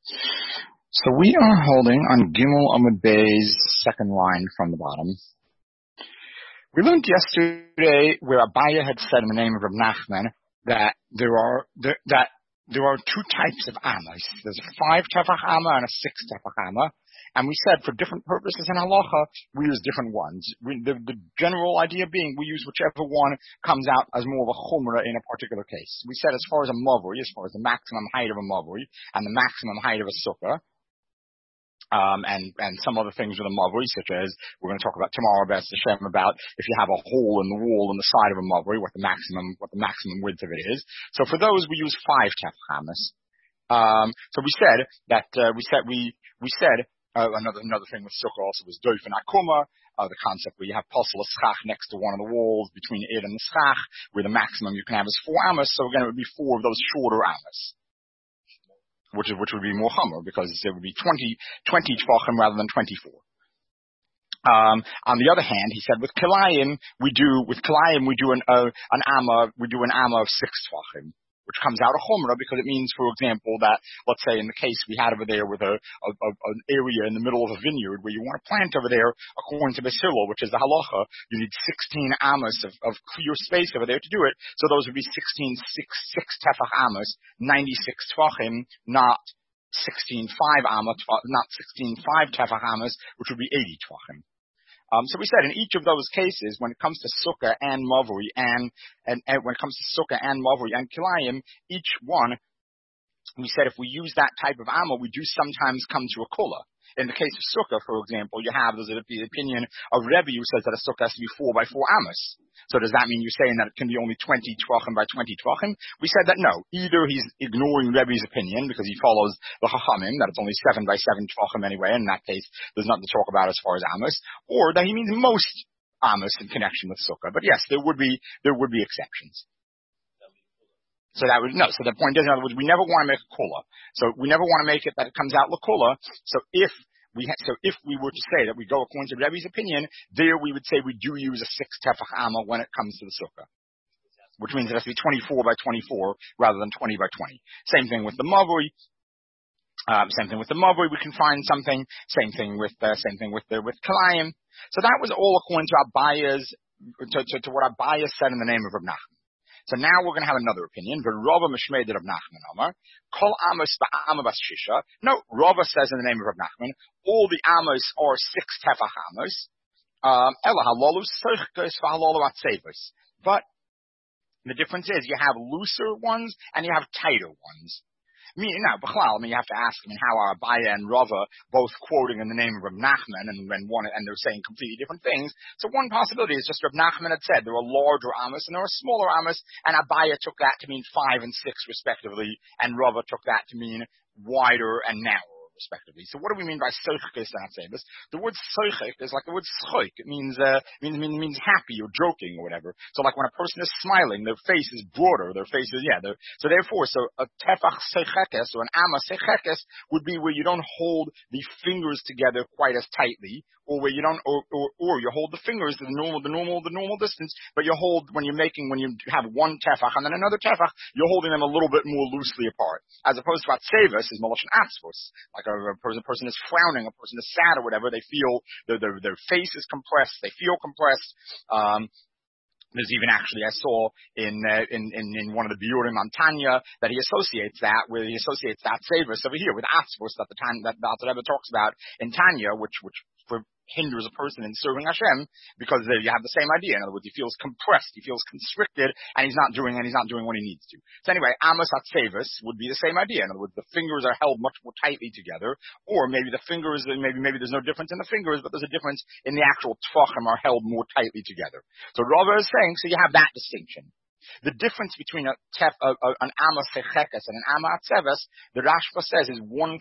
So we are holding on Gimel Amud Bey's second line from the bottom. We learned yesterday where Abaya had said in the name of Reb Nachman that there are two types of amas. There's a 5 tefach amma and a 6 tefach amma. And we said for different purposes in halacha, we use different ones. The general idea being we use whichever one comes out as more of a chumrah in a particular case. We said as far as a mavui, as far as the maximum height of a mavui and the maximum height of a sukkah, and some other things with a mavui, such as we're going to talk about tomorrow, B'ez Hashem, about if you have a hole in the wall in the side of a mavui, what the maximum width of it is. So for those, we use 5 tefach amas. So we said that another thing with sukkah also was doif and akuma, the concept where you have posel schach next to one of the walls between it and the schach, where the maximum you can have is 4 amas. So again, it would be 4 of those shorter amas, which would be more hummer, because it would be 20 tvachim rather than 24. On the other hand, he said with kilayim we do an amma of 6 tvachim, which comes out of chumrah, because it means, for example, that, let's say in the case we had over there with an area in the middle of a vineyard where you want to plant over there, according to Beis Hillel, which is the halacha, you need 16 amas of clear space over there to do it. So those would be 6 tefach amas, 96 tvachim, not 16 5 tefach amas, which would be 80 tvachim. So we said in each of those cases, when it comes to sukkah and mavui, and when it comes to sukkah and mavui and kilayim, each one, we said if we use that type of amma, we do sometimes come to a kula. In the case of sukkah, for example, there's the opinion of Rebbe who says that a sukkah has to be 4 by 4 amas. So does that mean you're saying that it can be only 20 tvachim by 20 tvachim? We said that no. Either he's ignoring Rebbe's opinion because he follows the Chachamim, that it's only 7 by 7 tvachim anyway. In that case, there's nothing to talk about as far as amas. Or that he means most amas in connection with sukkah. But yes, there would be exceptions. So the point is, in other words, we never want to make a kula. So we never want to make it that it comes out l'kula. So if we were to say that we go according to Rebbe's opinion, there we would say we do use a 6 tefach amma when it comes to the sukkah, which means it has to be 24 by 24 rather than 20 by 20. Same thing with the mavui. We can find something. Same thing with kilayim. So that was all according to Abaya's to what Abaya said in the name of Reb Nachman. So now we're going to have another opinion. Rava Mishmei Reb Nachman Amar, Kol Amos Ba'ama Bas Shisha. No, Rava says in the name of Reb Nachman, all the Amos are 6 tefach Amos. Ela Halolu Seichkos V'Halolu Atzevos. But the difference is you have looser ones and you have tighter ones. You have to ask, how are Abaya and Rava both quoting in the name of Reb Nachman and they're saying completely different things? So one possibility is just Reb Nachman had said there were larger amas and there were smaller amas, and Abaya took that to mean 5 and 6 respectively, and Rava took that to mean wider and narrower respectively. So what do we mean by soichkes and atzevus? The word soichek is like the word schoik. It means happy or joking or whatever. So like when a person is smiling, their face is broader. Their face is so therefore, a tefach soichekes or an amma soichekes would be where you don't hold the fingers together quite as tightly, or where you don't, or you hold the fingers the normal distance, but you hold when you have one tefach and then another tefach, you're holding them a little bit more loosely apart, as opposed to atzevus is moloshen atzvus. Like a person is frowning, a person is sad or whatever, they feel their face is compressed, they feel compressed. There's even actually, I saw in one of the Biurim on Tanya that he associates that savus over here with atzvus that the Alter Rebbe talks about in Tanya, which hinders a person in serving Hashem, because you have the same idea. In other words, he feels compressed, he feels constricted, and he's not doing what he needs to. So anyway, Amos Atzevus would be the same idea. In other words, the fingers are held much more tightly together, or maybe the fingers, maybe there's no difference in the fingers, but there's a difference in the actual tvachim are held more tightly together. So Rava is saying, so you have that distinction. The difference between an Amma Sechekas and an Amma Atzevus, the Rashba says, is 1/48.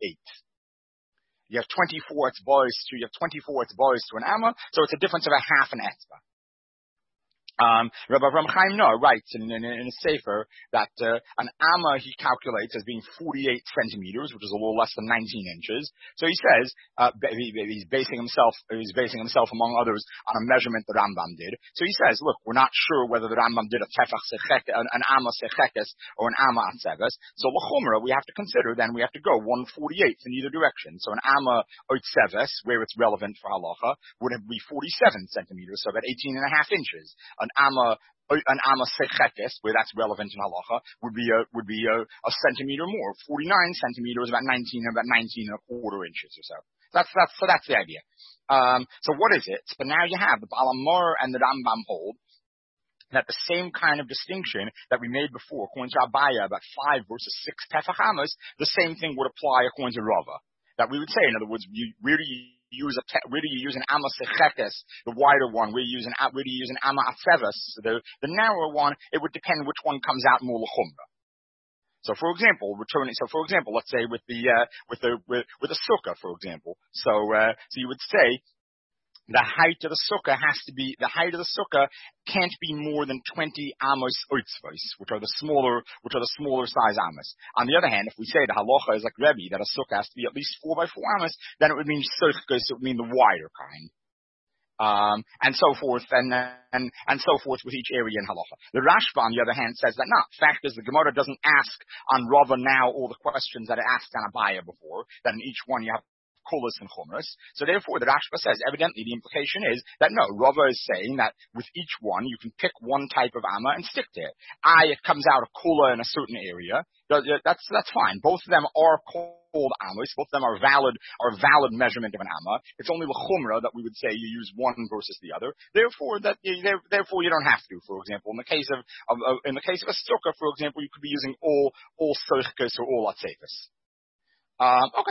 You have 24 etzbos to an amma, so it's a difference of a half an etzbah. Rabbi Avraham Chaim Noah writes in a sefer that an amma he calculates as being 48 centimeters, which is a little less than 19 inches. So he says he's basing himself among others on a measurement the Rambam did. So he says, look, we're not sure whether the Rambam did a tefach sechek, an amma sechekes or an amma atzeves. So l'chumra we have to consider, then we have to go 1/48 in either direction. So an amma otzeves, where it's relevant for halacha, would be 47 centimeters, so about 18 and a half inches. An amma sechekes, where that's relevant in halacha, would be a centimeter more. 49 centimeters, about 19 and a quarter inches or so. That's the idea. So what is it? But now you have the Baal HaMaor and the Rambam hold that the same kind of distinction that we made before, according to Abaya, about 5 versus 6 tefach amos, the same thing would apply according to Rava. That we would say, in other words, where do you use an amma sechekes, the wider one, where do you use an amma atzeves, the narrower one, it would depend which one comes out more l'chumra. So for example, let's say with the sukkah, for example. So you would say the height of the sukkah can't be more than 20 amos oitzvos, which are the smaller size amos. On the other hand, if we say the halacha is like Rebbe, that a sukkah has to be at least 4 by 4 amos, then it would mean tzurchkus, it would mean the wider kind. And so forth with each area in halacha. The Rashba, on the other hand, says that not. Fact is, the Gemara doesn't ask on Rava now all the questions that it asked on Abaya before, that in each one you have Kulas and Chumras. So therefore, the Rashba says, evidently the implication is that no, Rava is saying that with each one, you can pick one type of Amma and stick to it. It comes out of Kula in a certain area. That's fine. Both of them are called Amos. Both of them are a valid measurement of an Amma. It's only the Chumra that we would say you use one versus the other. Therefore you don't have to. For example, in the case of a sukkah, for example, you could be using all Seichkes or all Atzefes. Okay.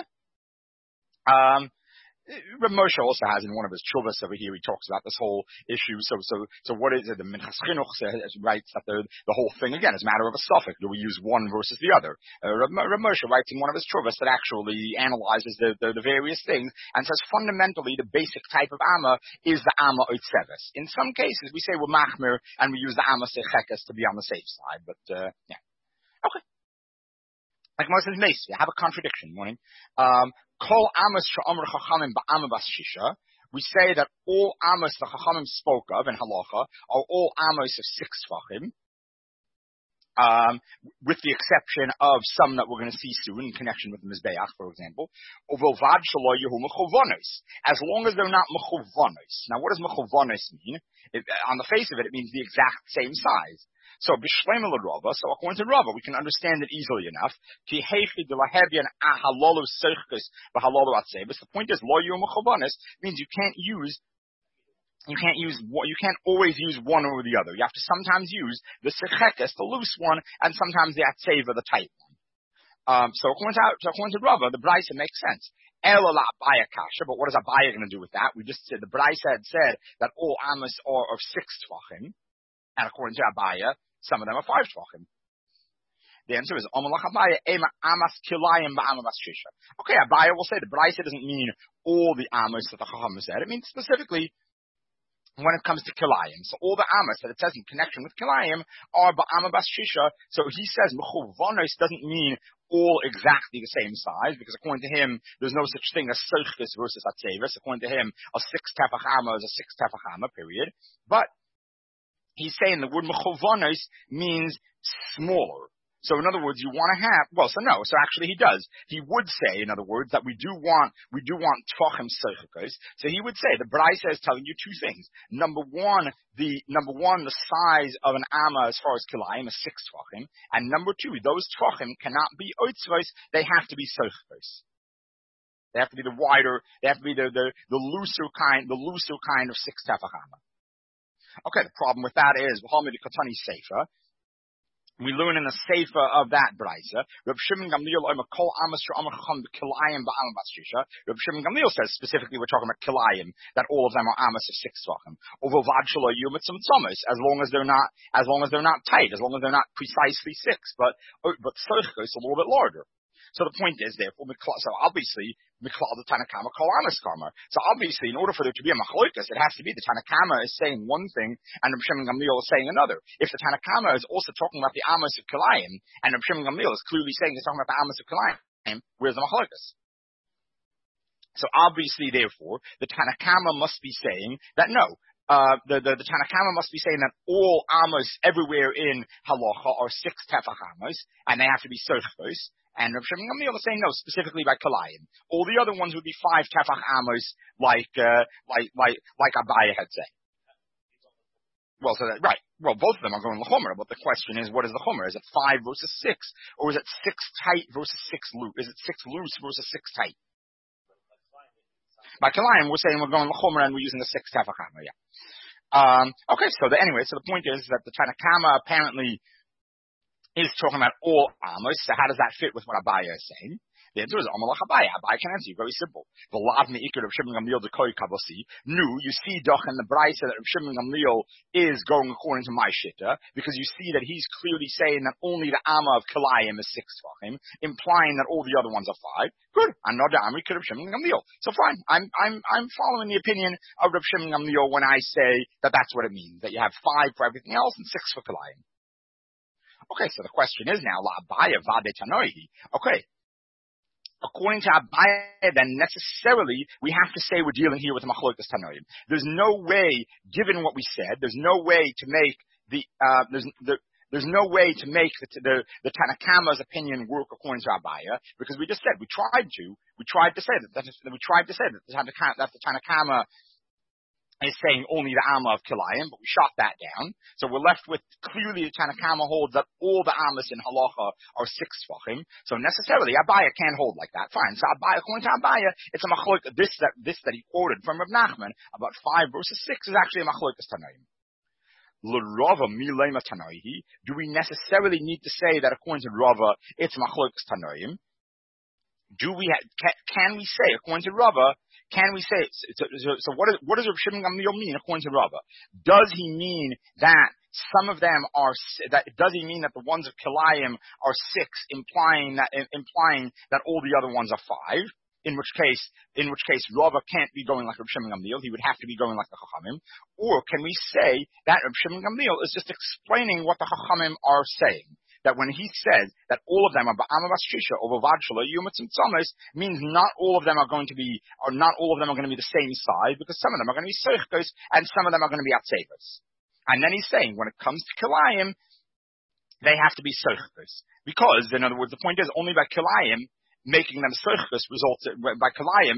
Reb Moshe also has in one of his chuvas over here, he talks about this whole issue. So what is it? The Minchas Chinuch writes that the whole thing, again, is a matter of a suffix. Do we use one versus the other? Reb Moshe writes in one of his chuvas that actually analyzes the various things and says fundamentally the basic type of Amma is the Amma Oitzeves. In some cases, we say we're Machmir and we use the Amma Sechekes to be on the safe side, but yeah. Okay. Like Moses Mace, you have a contradiction, morning. Kol Amos she'amar Chachamim ba'Amah bas Shisha. We say that all Amos the Chachamim spoke of in halacha are all Amos of 6 tvachim, with the exception of some that we're going to see soon in connection with the Mizbeach, for example. As long as they're not mechuvanos. Now, what does mechuvanos mean? On the face of it, it means the exact same size. So, b'shleima l'Rava, so according to Rava, we can understand it easily enough. The point is, lo yu mechuvanos means you can't always use one or the other. You have to sometimes use the sechekes, the loose one, and sometimes the atzeva, the tight one. So according to Rava, the Braisa makes sense. Elala Abaya kasha, but what is Abaya going to do with that? We just said the Braisa had said that all Amos are of 6 tvachim, and according to Abaya, some of them are 5 tvachim. The answer is Amalach Abaya Ema Amas Kilayim ba'Amah bas Shisha. Okay, Abaya will say the Braisa doesn't mean all the Amos that the Chacham said. It means specifically when it comes to Kilayim. So all the Amos that it says in connection with Kilayim are ba'Amah bas Shisha. So he says mechuvanos doesn't mean all exactly the same size, because according to him, there's no such thing as Seichkes versus Atzeves. According to him, a 6 tefach Amma is a 6 tefach Amma, period. But he's saying the word mechuvanos means smaller. So in other words, you want to have, so actually he does. He would say, in other words, that we do want tvachim seichekos. So he would say, the Braisa is telling you 2 things. Number one, the size of an Amma as far as kilayim is 6 tvachim. And number 2, those tvachim cannot be oitzvos, they have to be seichekos. They have to be the wider, they have to be the looser kind of 6 tefach Amma. Okay, the problem with that is, v'halmid katani seifa. We learn in the Sefer of that Braisa, Reb Shimon Gamliel Kol Amos she'amar Chacham b'Kilayim ba'Amah bas Shisha. Reb Shimon Gamliel says specifically we're talking about Kilayim, that all of them are Amos of 6 tvachim. Over Vad Shelo Yom Mitzvah Tzomos, as long as they're not tight, as long as they're not precisely 6, but Seichkos is a little bit larger. So the point is, therefore, so obviously, Miklal the Tanakama Kol Amas Karma. So obviously, in order for there to be a Machloikas, it has to be the Tanakama is saying one thing and Reb Shimon Gamliel is saying another. If the Tanakama is also talking about the Amos of Kilayim and Reb Shimon Gamliel is clearly saying he's talking about the Amos of Kilayim, where's the Machloikas? So obviously, therefore, the Tanakama must be saying that no. The Tanakama must be saying that all Amos everywhere in Halacha are 6 Tefach Amos, and they have to be Sochos. And Rav Shimon Gamliel is saying no, specifically by Kalayim. All the other ones would be 5 Tefach Amos, like Abaya had said. Well, so that, right. Well, both of them are going L'chomer, but the question is, what is the Chomer? Is it 5 versus 6? Or is it 6 tight versus 6 loose? Is it 6 loose versus 6 tight? By Kalayim, we're saying we're going L'chomer and we're using the 6 Tefach Amos, yeah. Okay, so the point is that the Tanakama apparently is talking about all Amos. So how does that fit with what Abaya is saying? The answer is Amalach Abaya. Abaya can answer you. Very simple. The Lav Me'ikar of Shimon Gamliel Dekoi Kabasi. You see Doch in the Braisa that Shimon Gamliel is going according to my Shitta, because you see that he's clearly saying that only the Amma of Kilayim is 6 Tvachim, implying that all the other ones are 5. Good. Another Amikar of Shimon Gamliel. So fine. I'm following the opinion of Reb Shimon Gamliel when I say that that's what it means, that you have 5 for everything else and 6 for Kilayim. Okay, so the question is now, La Abaya Vade Tanoihi. Okay. According to Abaya, then necessarily we have to say we're dealing here with a Machlokas Tanoim. There's no way, given what we said, there's no way to make there's no way to make the Tanakama's opinion work according to Abaya, because we just said we tried to say that the Tanakama is saying only the Amma of Kilayim, but we shot that down. So we're left with clearly the Tanakama holds that all the Ammas in Halacha are 6 Tvachim. So necessarily Abaya can't hold like that. Fine. So Abaya, according to Abaya, it's a Machloik. This that he quoted from Rav Nachman about 5 versus 6 is actually a Machloikas Tanoim. L'Rava milema Tanoihi. Do we necessarily need to say that according to Rava it's Machloikas Tanoim? Can we say according to Rava? Can we say so? What does Rav Shimon Gamliel mean according to Rava? Does he mean that some of them are that? Does he mean that the ones of Kilayim are 6, implying that all the other ones are 5? In which case Rava can't be going like Rav Shimon Gamliel. He would have to be going like the Chachamim. Or can we say that Rav Shimon Gamliel is just explaining what the Chachamim are saying? That when he says that all of them are Ba'ama Bashisha or Bavad Shala Yumatzim Tzomis, means not all of them are going to be the same size, because some of them are going to be Seichkos and some of them are going to be Atzevos. And then he's saying when it comes to Kilayim, they have to be Seichkos. Because, in other words, the point is only by Kilayim making them Seichkos results in a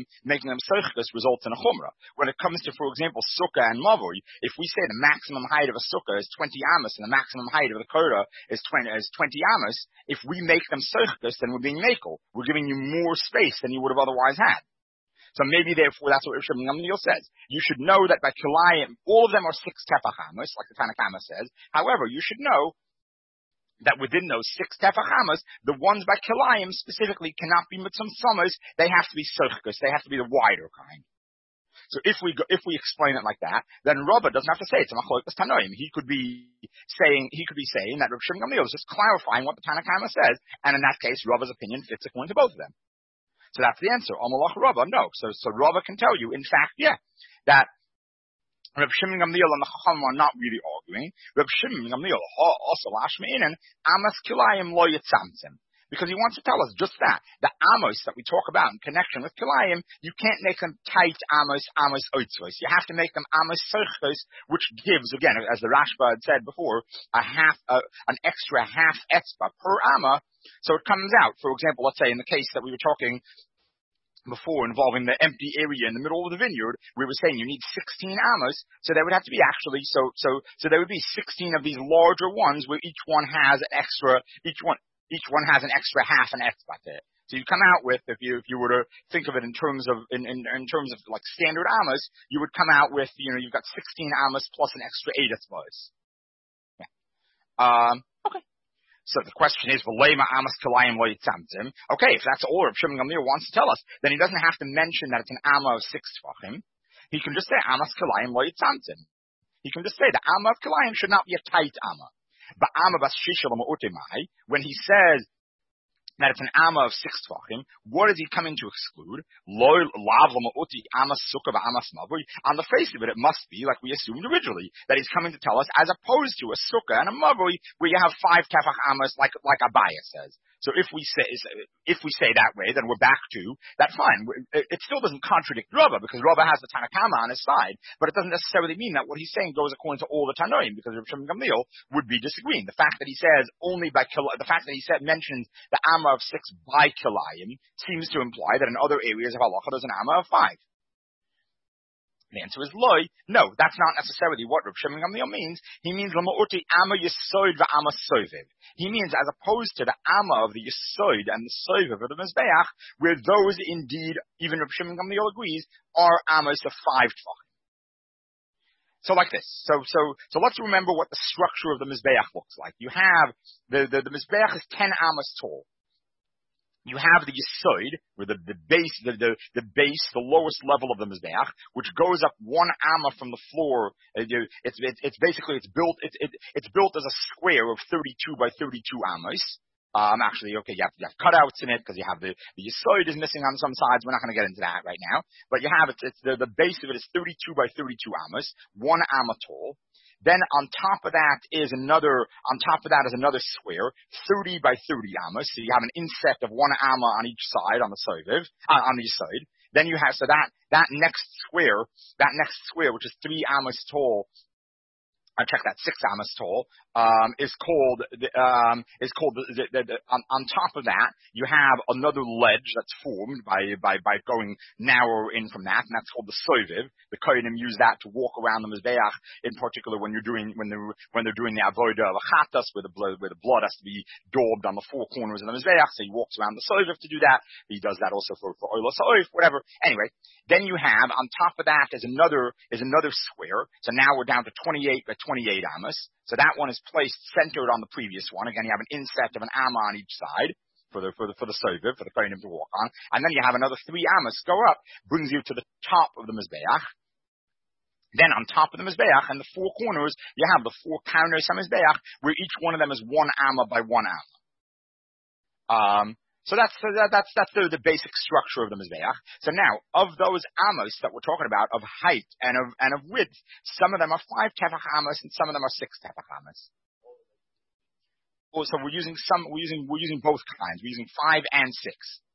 Chumrah. When it comes to, for example, Sukkah and Mavoi, if we say the maximum height of a Sukkah is 20 Amos and the maximum height of the Korah is 20 Amos, if we make them Seichkos, then we're being Makel. We're giving you more space than you would have otherwise had. So maybe therefore that's what Rav Shimon Gamliel says. You should know that by Kilayim, all of them are 6 Tefach Amos, like the Tanakama says. However, you should know that within those 6 Tefach Amos, the ones by Kilayim specifically cannot be Mitzvah Summers. They have to be Seichkos. They have to be the wider kind. So if we explain it like that, then Rava doesn't have to say it's a Machlokas Tanoim. He could be saying that Rav Shimon Gamliel is just clarifying what the Tanakama says, and in that case, Rava's opinion fits according to both of them. So that's the answer. Amalach Rava, no. So Rava can tell you, in fact, that Rav Shimon Gamliel and the Chacham are not really arguing. Rav Shimon Gamliel also Ashmeinen Amos Kilayim lo yitzamtzem, because he wants to tell us just that the Amos that we talk about in connection with Kilayim, you can't make them tight Amos oitzvos. You have to make them Amos Seichos, which gives, again, as the Rashba had said before, an extra half etzba per Amma. So it comes out, for example, let's say in the case that we were talking before involving the empty area in the middle of the vineyard, we were saying you need 16 amos, so there would have to be actually, so there would be 16 of these larger ones where each one has an extra half an etzbat there. So you come out with, if you were to think of it in terms of like standard amos, you would come out with, you've got 16 amos plus an extra 8 etzbas. Yeah. Okay. So the question is, okay, if that's all Rav Shimon Gamliel wants to tell us, then he doesn't have to mention that it's an Amma of 6 Tvachim. He can just say Amas Kilayim lo yitzamtzim. He can just say the Amma of Kilayim should not be a tight Amma. But Amma bas Shisha l'ma'utimai, when he says that it's an amma of 6 tvachim, what is he coming to exclude? On the face of it, it must be, like we assumed originally, that he's coming to tell us, as opposed to a sukkah and a mavui, where you have 5 tefach ammas, like Abaya says. So if we say that way, then we're back to, that's fine. It still doesn't contradict Rava, because Rava has the Tanakama on his side, but it doesn't necessarily mean that what he's saying goes according to all the Tanoim, because Rav Shimon Gamliel would be disagreeing. The fact that he says mentions the Amma of 6 by Kilayim seems to imply that in other areas of halacha there's an Amma of 5. The answer is loy. No, that's not necessarily what Rav Shimon Gamliel means. He means l'ma'uti amma yesod v'amma soviv. He means as opposed to the amma of the yesod and the soviv of the mizbeach, where those indeed, even Rav Shimon Gamliel agrees, are ammas of 5 tvachim. So like this. So let's remember what the structure of the mizbeach looks like. You have the mizbeach is 10 ammas tall. You have the yesod, where the base, the lowest level of the mizbeach, which goes up 1 amma from the floor. It's built as a square of 32 by 32 ammas. Actually, okay, you have cutouts in it because you have the yesod is missing on some sides. We're not going to get into that right now, but you have the base of it is 32 by 32 ammas, 1 amma tall. Then on top of that is another square, 30 by 30 ammas. So you have an inset of 1 amma on each side on the soviv, on the yesod. Then you have, so that next square, which is 3 ammas tall, I check that 6 ammas tall, is called on top of that, you have another ledge that's formed by going narrower in from that, and that's called the soviv. The kohenim use that to walk around the mizbeach, in particular when they're doing the avodah of a chatas, where the blood has to be daubed on the 4 corners of the mizbeach, so he walks around the soviv to do that. He does that also for oila sa'oif, whatever. Anyway, then you have, on top of that is another square, so now we're down to 28 by 28 ammas. So that one is placed centered on the previous one. Again, you have an inset of an amma on each side for the soviv, for the kohenim to walk on. And then you have another 3 ammas go up, brings you to the top of the mizbeach. Then on top of the mizbeach and the 4 corners, you have the 4 counters on mizbeach, where each one of them is 1 amma by 1 amma. So that's the basic structure of the mizbeach. So now, of those amos that we're talking about, of height and of width, some of them are 5 tefach amos and some of them are 6 tefach amos. So we're using both kinds. We're using 5 and 6.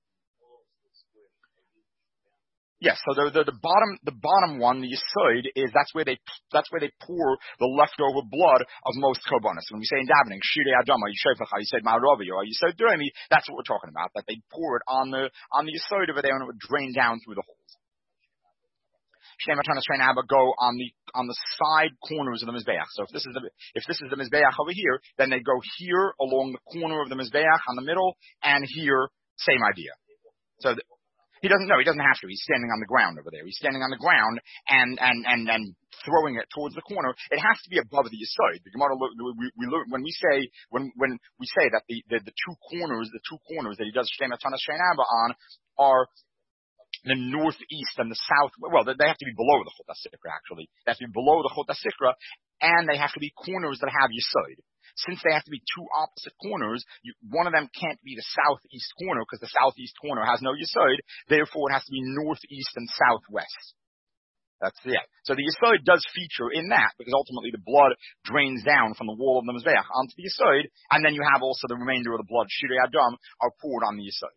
Yes, so the bottom one, the yesod, is that's where they pour the leftover blood of most korbanos. When we say in davening, shirei adama, you said ma'aravi, or yesod duremi, that's what we're talking about. That they pour it on the yesod over there, and it would drain down through the holes. Shnei matanos shnei abba go on the side corners of the mizbeach. So if this is the mizbeach over here, then they go here along the corner of the mizbeach on the middle, and here, same idea. So. He doesn't have to. He's standing on the ground over there. He's standing on the ground and throwing it towards the corner. It has to be above the yesod. The Gemara, when we say that the 2 corners that he does Shnei matanos shnei abba on are the northeast and the south. Well, they have to be below the Chut HaSikra, actually. They have to be below the Chut HaSikra, and they have to be corners that have yesod. Since they have to be 2 opposite corners, one of them can't be the southeast corner because the southeast corner has no yesod. Therefore, it has to be northeast and southwest. That's it. So the yesod does feature in that because ultimately the blood drains down from the wall of the mizbeach onto the yesod, and then you have also the remainder of the blood, shirei adam, are poured on the yesod.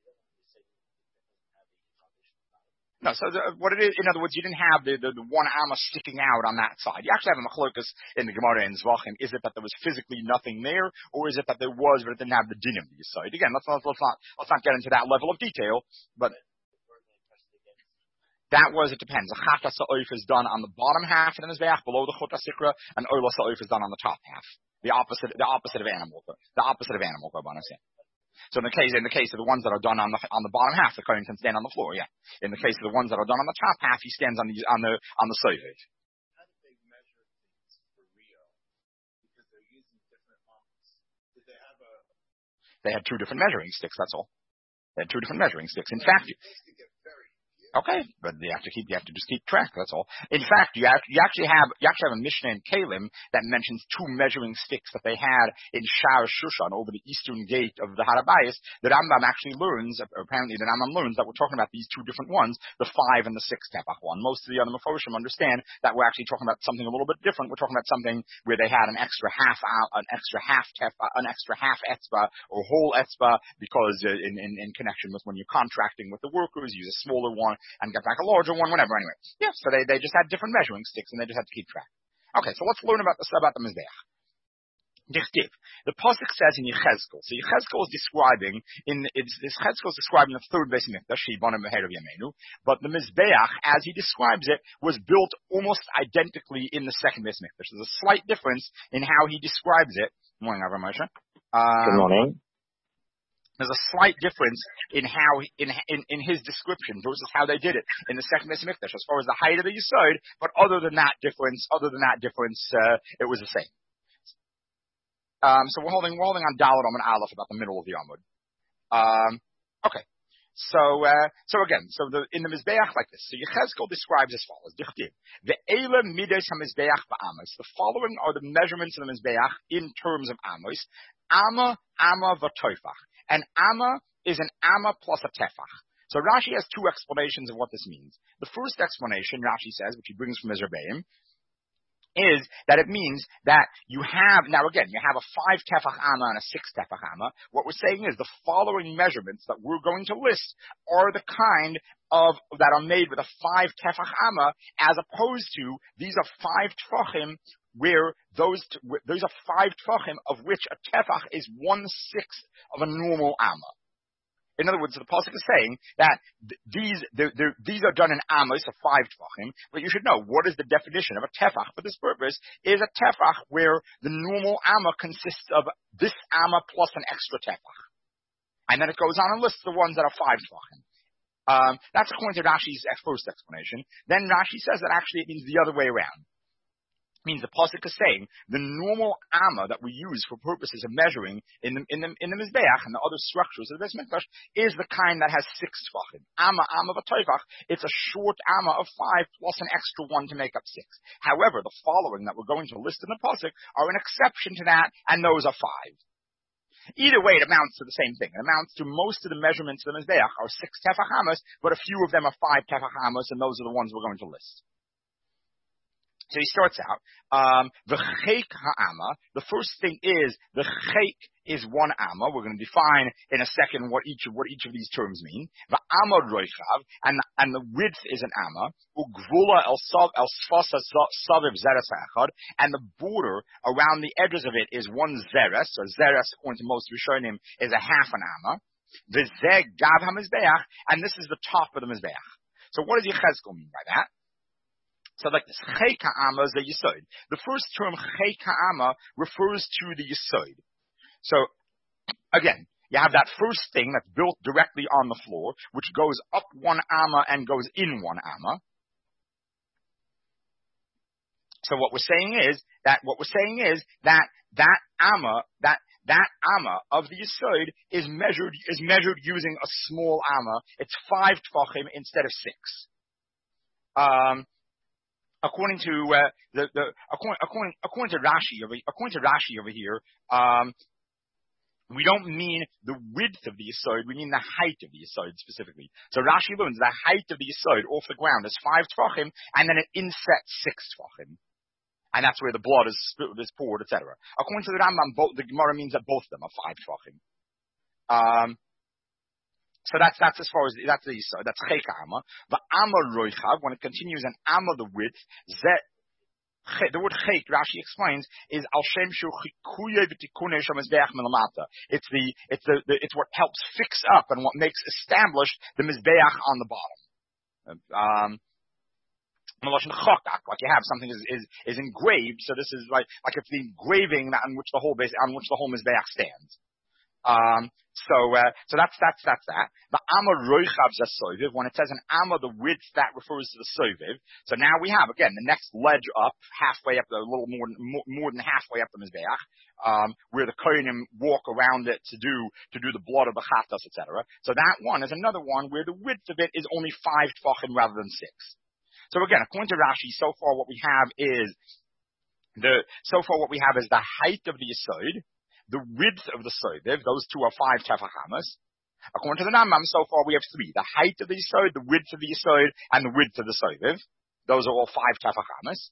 No, so what it is, in other words, you didn't have the 1 amma sticking out on that side. You actually have a machlokas in the Gemara in Zvachim. Is it that there was physically nothing there, or is it that there was, but it didn't have the dinim the side? Again, let's not get into that level of detail, but it depends. A chatas ha'oif is done on the bottom half of the mizbeach, below the chut hasikra, and oilas ha'oif is done on the top half. The opposite of animal korbanos. Yeah. So in the case of the ones that are done on the bottom half, the kohen can stand on the floor. Yeah. In the case of the ones that are done on the top half, he stands on the soviv. How did they measure things for Rio? Because they're using different amounts. Did they have They had 2 different measuring sticks. That's all. They had 2 different measuring sticks. In fact, they get very Okay, but you have to just keep track. That's all. In fact, you actually have a Mishnah in Kalim that mentions two measuring sticks that they had in Shar Shushan over the eastern gate of the Harabayas. The Rambam actually learns, apparently the Rambam learns that we're talking about these two different ones, the 5 and the 6 tefach one. Most of the other Meforshim understand that we're actually talking about something a little bit different. We're talking about something where they had an extra half etzba or whole etzba because in connection with when you're contracting with the workers, use a smaller one and get back a larger one, whatever. Anyway, yeah. So they just had different measuring sticks, and they just had to keep track. Okay, so let's learn about the Mizbeach. Dichtiv. The pasuk says in Yechezkel. So Yechezkel is describing the third Beis Mikdash, Shibana Meher of Yameinu, but the Mizbeach, as he describes it, was built almost identically in the second Beis Mikdash. There's a slight difference in how he describes it. Good morning, Avram Moshe. Good morning. There's a slight difference in how in his description versus how they did it in the second Beis Mikdash as far as the height of the Yesod. But other than that difference, it was the same. So we're holding on Dalet Amud Aleph about the middle of the Amud. Okay. So in the Mizbeach like this. So Yechezkel describes as follows: Dichtiv, the Eila Mides HaMizbeach ba'Amos. The following are the measurements of the Mizbeach in terms of Amos. Amma v'Toifach. An Amma is an Amma plus a Tefach. So Rashi has two explanations of what this means. The first explanation, Rashi says, which he brings from Mizrabeim, is that it means that you have a 5 tefach amma and a 6 tefach amma. What we're saying is the following measurements that we're going to list are the kind of that are made with a 5 tefach amma, as opposed to these are 5 tefachim where those are 5 tefachim of which a tefach is 1/6 of a normal amma. In other words, the pasuk is saying that these are done in amos of 5 tefachim, but you should know what is the definition of a tefach for this purpose is a tefach where the normal amma consists of this amma plus an extra tefach. And then it goes on and lists the ones that are 5 tefachim. That's according to Rashi's first explanation. Then Rashi says that actually it means the other way around. It means the pasuk is saying the normal amma that we use for purposes of measuring in the Mizbeach and the other structures of the Beis Mikdash is the kind that has 6 tefachim. Amma v'Toifach. It's a short amma of 5 plus an extra one to make up 6. However, the following that we're going to list in the pasuk are an exception to that, and those are 5. Either way, it amounts to the same thing. It amounts to most of the measurements of the Mizbeach are 6 tefach amos, but a few of them are 5 tefach amos, and those are the ones we're going to list. So he starts out, the chek ha'ama. The first thing is the chek is 1 amma. We're going to define in a second what each of these terms mean. The amma roichav, and the width is an amma. Ugvula el sfasa saviv zeres ha'echad, and the border around the edges of it is 1 zeres. So zeres, according to most Rishonim, is a half an amma. The zeg gav hamizbeach, and this is the top of the mizbeach. So what does Yechezkel mean by that? So like this, chek ha'ama is the yesod. The first term, chek ha'ama, refers to the yesod. So, again, you have that first thing that's built directly on the floor, which goes up 1 amma and goes in 1 amma. So what we're saying is that amma of the yesod is measured using a small amma. It's 5 tefachim instead of 6. According to according to Rashi over here, we don't mean the width of the yesod, we mean the height of the yesod specifically. So Rashi learns the height of the yesod off the ground is 5 tefachim, and then it insets 6 tefachim, and that's where the blood is poured, etc. According to the Rambam, the Gemara means that both of them are 5 tefachim. So that's as far as that's the yesod. That's chek amma. The amma roichav, when it continues an amma the width, the word chek, Rashi explains, is al shem shu chikuye v'tikunei shamizbeach melamata. It's what helps fix up and what makes established the mizbeach on the bottom. Like you have something is engraved, so this is like it's the engraving on which the whole mizbeach stands. So that's that. The Amma Roichav Zasoviv, when it says an Amma, the width, that refers to the Soviv. So now we have, again, the next ledge up, halfway up, a little more than halfway up the Mizbeach, where the Kohanim walk around it to do the blood of the Chatas, etc. So that one is another one where the width of it is only 5 Tvachim rather than 6. So again, according to Rashi, so far what we have is the height of the Yesod, the width of the Soviv, those two are 5 Tefachamas. According to the Rambam, so far we have 3. The height of the Yesod, the width of the Yesod, and the width of the Soviv. Those are all 5 Tefachamas.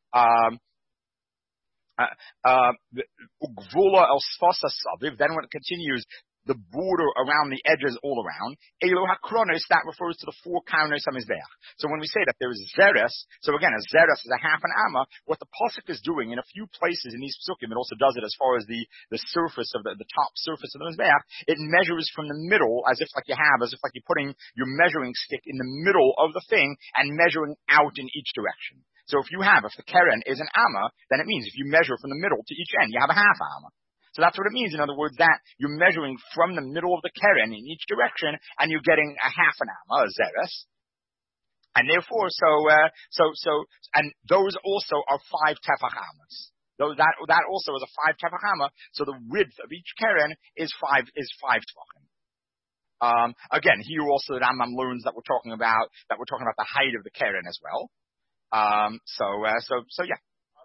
Ugvula el Sfasa Saviv, then when it continues, the border around the edges all around. Elo hakronos, that refers to the 4 corners of Mizbeach. So when we say that there is zeres, so again, a zeres is a half an amma, what the pasuk is doing in a few places in these psukim, it also does it as far as the surface of the top surface of the Mizbeach, it measures from the middle, as if you're putting your measuring stick in the middle of the thing and measuring out in each direction. So if the keren is an amma, then it means if you measure from the middle to each end, you have a half amma. So that's what it means. In other words, that you're measuring from the middle of the keren in each direction, and you're getting a half an amma, a zeres. And therefore, and those also are 5 tefachamas. That also is a 5 tefachama. So the width of each keren is 5 tvachim. Again, here also the Rambam learns that we're talking about the height of the keren as well. So yeah.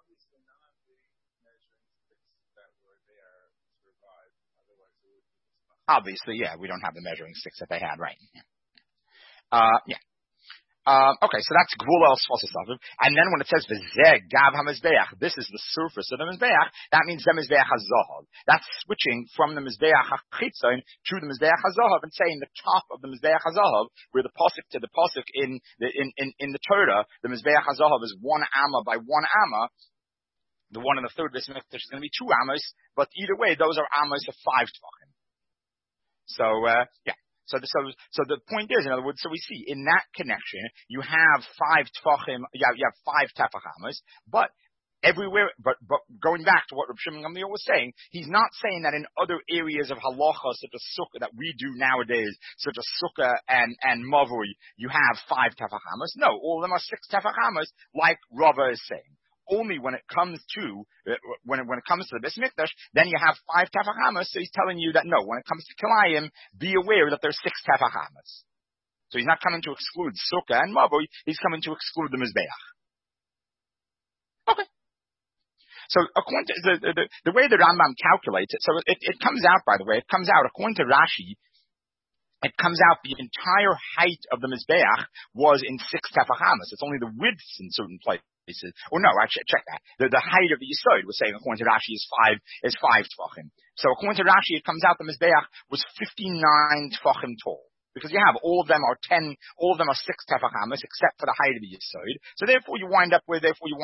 Obviously, yeah, we don't have the measuring sticks that they had, right? Yeah. Okay, so that's Gvul el Sfosasavim. And then when it says V'zeh Gav HaMizbeach, this is the surface of the Mizbeach, that means the Mizbeach HaZahav. That's switching from the Mizbeach HaChitzon to the Mizbeach HaZahav and saying the top of the Mizbeach HaZahav, where the pasuk in the Torah, the Mizbeach HaZahav is 1 amma by 1 amma. The one in the third Beis Mikdash is going to be 2 amos, but either way, those are amos of 5 tvachim. So, yeah. So the point is, in other words, so we see in that connection, you have 5 tvachim, you have 5 tefachamas, but everywhere, but going back to what Reb Shimon Gamliel was saying, he's not saying that in other areas of halacha, such as sukkah, that we do nowadays, such as sukkah and mavui, you have 5 tefachamas. No, all of them are 6 tefachamas, like Rava is saying. Only when it comes to the Beis Mikdash, then you have 5 tefachamas. So he's telling you that no, when it comes to Kilayim, be aware that there's 6 tefachamas. So he's not coming to exclude Sukkah and Mavui, he's coming to exclude the Mizbeach. Okay. So according to the way the Rambam calculates it, so it comes out, by the way, according to Rashi, it comes out the entire height of the Mizbeach was in 6 tefachamas. It's only the widths in certain places. Or no, actually, check that. The height of the Yesod was saying, according to Rashi, is 5 tvachim. So according to Rashi, it comes out the Mizbeach was 59 tvachim tall. Because you have, all of them are 6 tefachamas, except for the height of the Yesod. So therefore you wind up with 59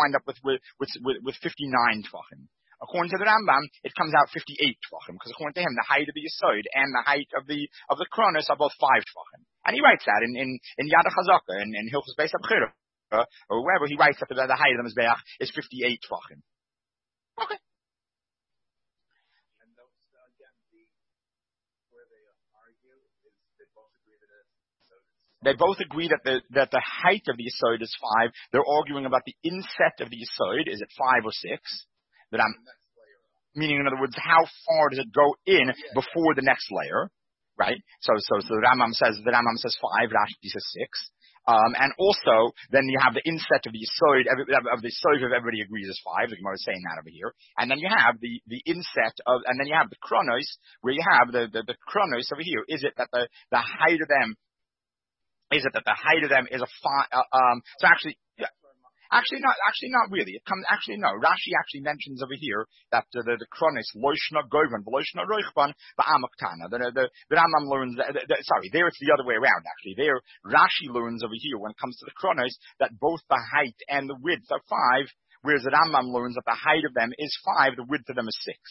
tvachim. According to the Rambam, it comes out 58 tvachim, because according to him, the height of the Yesod and the height of the Kronos are both 5 tvachim. And he writes that in Yad HaChazaka, in Hilchos Beis HaBchira, or wherever he writes that the height of the Mizbeach is 58 tvachim. Okay. And those, again, where they argue is they both agree that that the height of the Yesod is 5. They're arguing about the inset of the Yesod. Is it 5 or 6? Meaning, in other words, how far does it go in before the next layer? Right? So the Rambam says 5, Rashi says 6. And also, then you have the inset of the Yesod, of the Yesod, everybody agrees is 5, the Gemara is saying that over here. And then you have the inset and then you have the Kronos, where you have the Kronos over here. Is it that the height of them is a 5, so actually not really. Rashi actually mentions over here that the Kronos, Loishna Govan, Loishna Roichban, Ba'amaktana. The Rambam learns there it's the other way around actually. There, Rashi learns over here when it comes to the Kronos that both the height and the width are 5, whereas the Rambam learns that the height of them is 5, the width of them is 6.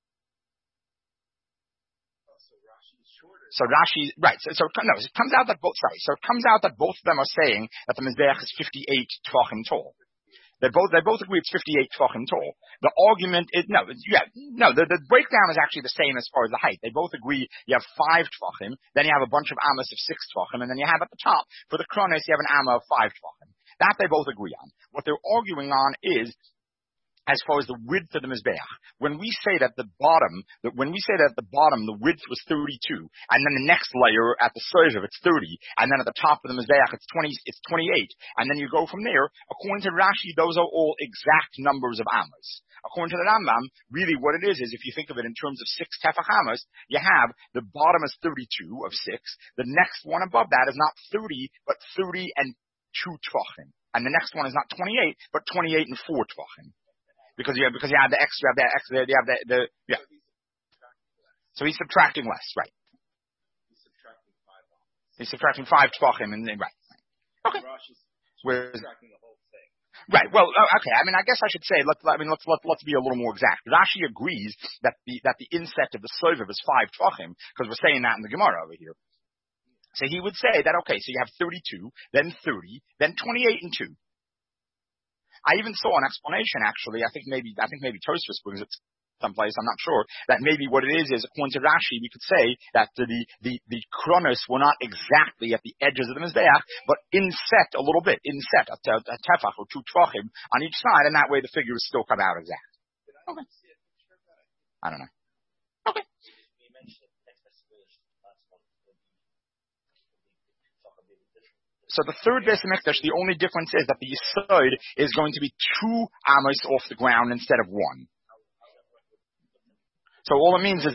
So Rashi, right, so it comes out that both of them are saying that the Mizbeach is 58 tvachim tall. They both agree it's 58 tvachim tall. The argument is, the breakdown is actually the same as far as the height. They both agree you have 5 tvachim, then you have a bunch of amas of 6 tvachim, and then you have at the top, for the kronos, you have an amma of 5 tvachim. That they both agree on. What they're arguing on is, as far as the width of the Mizbeach. When we say that the bottom, the width was 32, and then the next layer at the Sojev, it's 30, and then at the top of the Mizbeach, it's 28, and then you go from there. According to Rashi, those are all exact numbers of Amos. According to the Rambam, really what it is if you think of it in terms of 6 tefach amos, you have the bottom is 32 of 6, the next one above that is not 30, but 30 and 2 tvachim. And the next one is not 28, but 28 and 4 tvachim. Because you have the extra, yeah. So he's subtracting less, right? He's subtracting 5 tvachim, and right. Okay. Whereas, subtracting the whole thing. Right. Well, okay. I mean, I guess I should say let's be a little more exact. Rashi agrees that the inset of the sovev is 5 tvachim, because we're saying that in the Gemara over here. So he would say that, okay, so you have 32, then 30, then 28 and 2. I even saw an explanation, actually. I think maybe Tosfos brings it someplace. I'm not sure. That maybe what it is according to Rashi, we could say that the kronos were not exactly at the edges of the mizbeach, but inset a little bit, a tefach or 2 tvachim on each side, and that way the figures still come out exact. Okay. I don't know. Okay. So the third Beis HaMikdash, the only difference is that the Yesod is going to be 2 amos off the ground instead of 1. So all it means is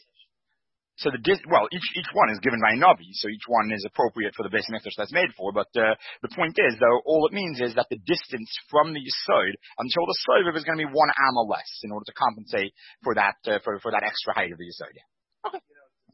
each one is given by a Navi, so each one is appropriate for the Beis HaMikdash that's made for, but the point is, though, all it means is that the distance from the Yesod until the Sovev is going to be 1 amma less in order to compensate for that, for that extra height of the Yesod. Yeah. Okay.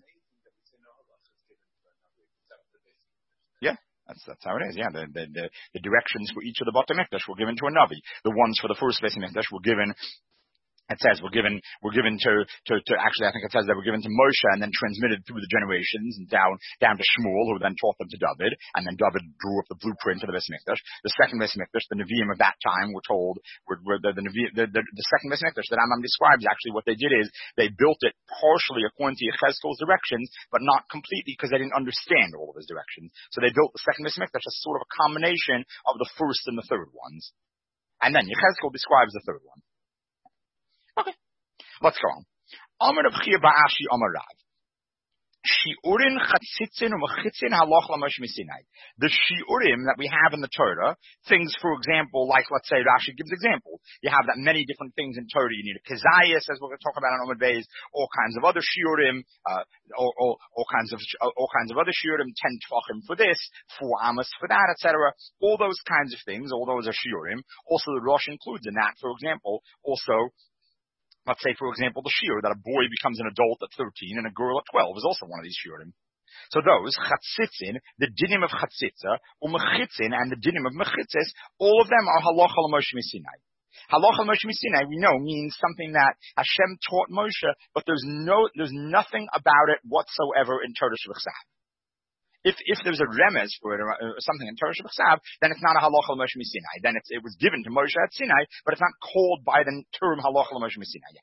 Yeah. That's how it is. Yeah, the directions for each of the Beit HaMikdash were given to a Navi. The ones for the first Beit HaMikdash were given. It says were given to actually I think it says they were given to Moshe and then transmitted through the generations and down to Shmuel, who then taught them to David, and then David drew up the blueprint of the Beit HaMikdash. The second Beit HaMikdash, the Nevi'im of that time were told the second Beit HaMikdash that Rambam describes, actually what they did is they built it partially according to Yechezkel's directions, but not completely because they didn't understand all of his directions. So they built the second Beit HaMikdash as sort of a combination of the first and the third ones. And then Yechezkel describes the third one. Okay, let's go on. Amar Rav Chia Ba'ashi Amar Rav. Shiurim chatzitzin u'mechitzin halach l'Moshe Sinai. The shiurim that we have in the Torah, things, for example, like let's say Rashi gives example. You have that many different things in Torah. You need a kezayis, as we're going to talk about in Omid Beis, all kinds of other shiurim, all kinds of other shiurim, 10 tvachim for this, 4 amos for that, etc. All those kinds of things, all those are shiurim. Also, the Rosh includes in that, for example, also. Let's say, for example, the shiur that a boy becomes an adult at 13 and a girl at 12 is also one of these shiurim. So those, chatzitzin, the dinim of chatzitza, u'mechitzin, and the dinim of mechitzis, all of them are halacha l'Moshe Sinai. Halacha l'Moshe Sinai, we know, means something that Hashem taught Moshe, but there's nothing about it whatsoever in Torah Shebechsav. If there's a remez for it or something in Torah Shebechsav, then it's not a halacha l'Moshe Sinai. Then it was given to Moshe at Sinai, but it's not called by the term halacha l'Moshe Sinai.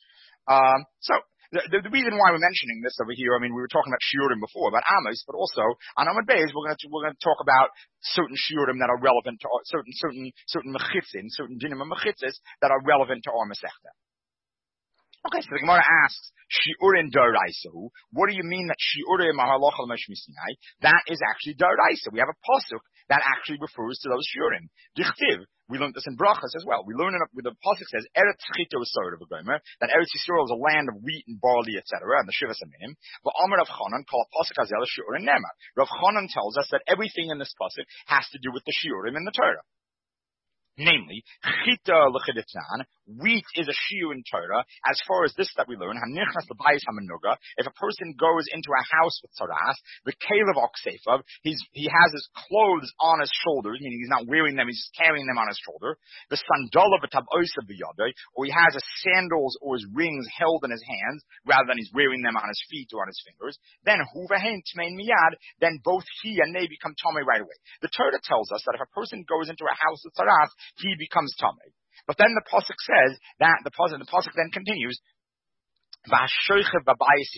So the reason why we're mentioning this over here, I mean, we were talking about shiurim before, about amos, but also on Amud Beis we're going to talk about certain shiurim that are relevant to certain mechitzin, certain dinim of mechitzis that are relevant to our Masechta. Okay, so the Gemara asks, Shiurim D'Oraisa. What do you mean that Shiurim are halacha l'Moshe Sinai? That is actually D'Oraisa. We have a pasuk that actually refers to those Shiurim. Dichtiv. We learned this in Brachas as well. We learned it with the pasuk says Eretz Chito Yisrael of Gomer, that Eretz Yisrael is a land of wheat and barley, etc. And the Shivas Aminim. But Amar Rav Chanan called pasuk hazel Shiurim Nema. Rav Chanan tells us that everything in this pasuk has to do with the Shiurim in the Torah. Namely, chita l'chiditzan wheat is a shiur in Torah, as far as this that we learn, hanichnas l'bayis hamenuga, if a person goes into a house with tzaras, the kelev oksefov, he has his clothes on his shoulders, meaning he's not wearing them, he's just carrying them on his shoulder, the sandala v'taboisa b'yadai, or he has his sandals or his rings held in his hands, rather than he's wearing them on his feet or on his fingers, then huvahen tmein miyad, then both he and they become tamei right away. The Torah tells us that if a person goes into a house with tzaras, he becomes tamei. But then the pasuk says that the pasuk then continues. If the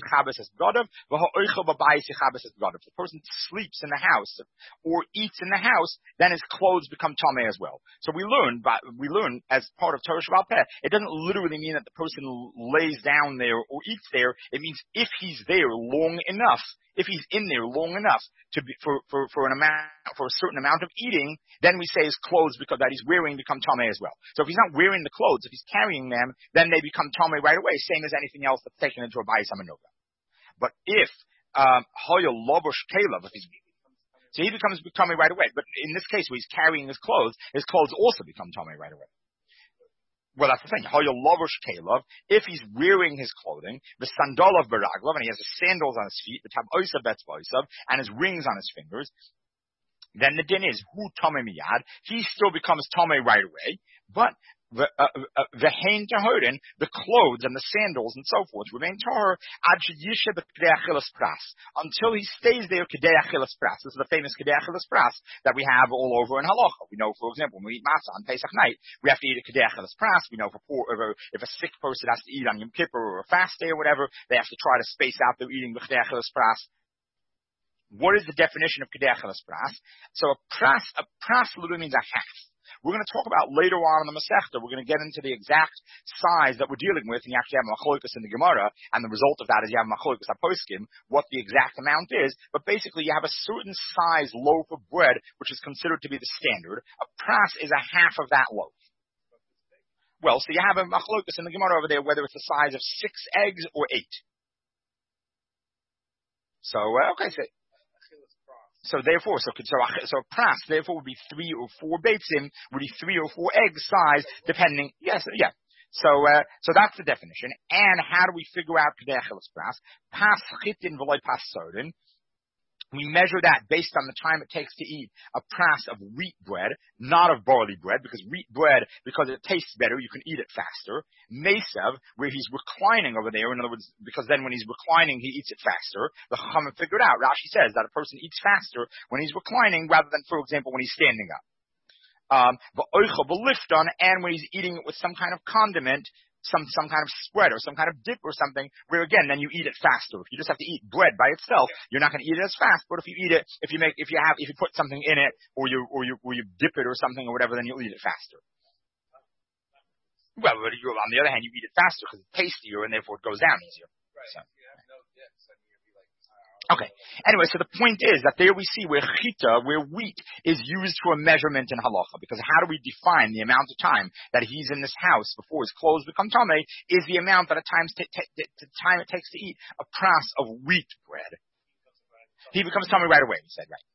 person sleeps in the house or eats in the house, then his clothes become tamei as well. So we learn as part of Torah Sheba'al Peh, it doesn't literally mean that the person lays down there or eats there. It means if he's there long enough, if he's in there long enough to be, for a certain amount of eating, then we say his clothes that he's wearing become tamei as well. So if he's not wearing the clothes, if he's carrying them, then they become tamei right away, same as anything else that's taken into a bayis hamenuga. But if hoya lobosh kelev, if he's so he becomes tamei right away. But in this case, where he's carrying his clothes also become tamei right away. Well, that's the thing. Hoya lobosh kelev, if he's wearing his clothing, the sandalav beraglov, and he has his sandals on his feet, the taboisa betzboisav, and his rings on his fingers, then the din is hu tamei miyad. He still becomes tamei right away, but the tahorin, the clothes and the sandals and so forth remain tahor ad sheyishe b'kedei achilas pras, until he stays there kedei achilas pras. This is the famous kedei achilas pras that we have all over in halacha. We know, for example, when we eat matzah on Pesach night, we have to eat a kedei achilas pras. We know if a sick person has to eat on Yom Kippur or a fast day or whatever, they have to try to space out their eating b'kedei achilas pras. What is the definition of kedei achilas pras? So a pras literally means a half. We're going to talk about later on in the Masechta. We're going to get into the exact size that we're dealing with, and you actually have machlokas in the Gemara, and the result of that is you have machlokas haposkim, what the exact amount is. But basically, you have a certain size loaf of bread, which is considered to be the standard. A pras is a half of that loaf. Well, so you have a machlokas in the Gemara over there, whether it's the size of 6 eggs or 8. So, okay, so therefore, so a pras therefore would be 3 or 4 beitzim, would be 3 or 4 egg size, depending. Yes, yeah. So that's the definition. And how do we figure out kedei achilas pras? Pas chitin v'loy pas sodin. We measure that based on the time it takes to eat a pras of wheat bread, not of barley bread, because wheat bread, because it tastes better, you can eat it faster. Mesev, where he's reclining over there, in other words, because then when he's reclining, he eats it faster. The Chacham figured out, Rashi says, that a person eats faster when he's reclining rather than, for example, when he's standing up. And when he's eating it with some kind of condiment, some kind of spread or some kind of dip or something, where again, then you eat it faster. If you just have to eat bread by itself, you're not going to eat it as fast. But if you eat it, if you put something in it, or you dip it or something or whatever, then you'll eat it faster. Well, on the other hand, you eat it faster because it's tastier and therefore it goes down easier. Right. So. You have no dips. I mean, you'd be like, Okay. Anyway, so the point is that there we see where chita, where wheat is used for a measurement in halacha. Because how do we define the amount of time that he's in this house before his clothes become tamei? Is the amount that at times the time it takes to eat a pras of wheat bread. He becomes tamei right away. He said, right.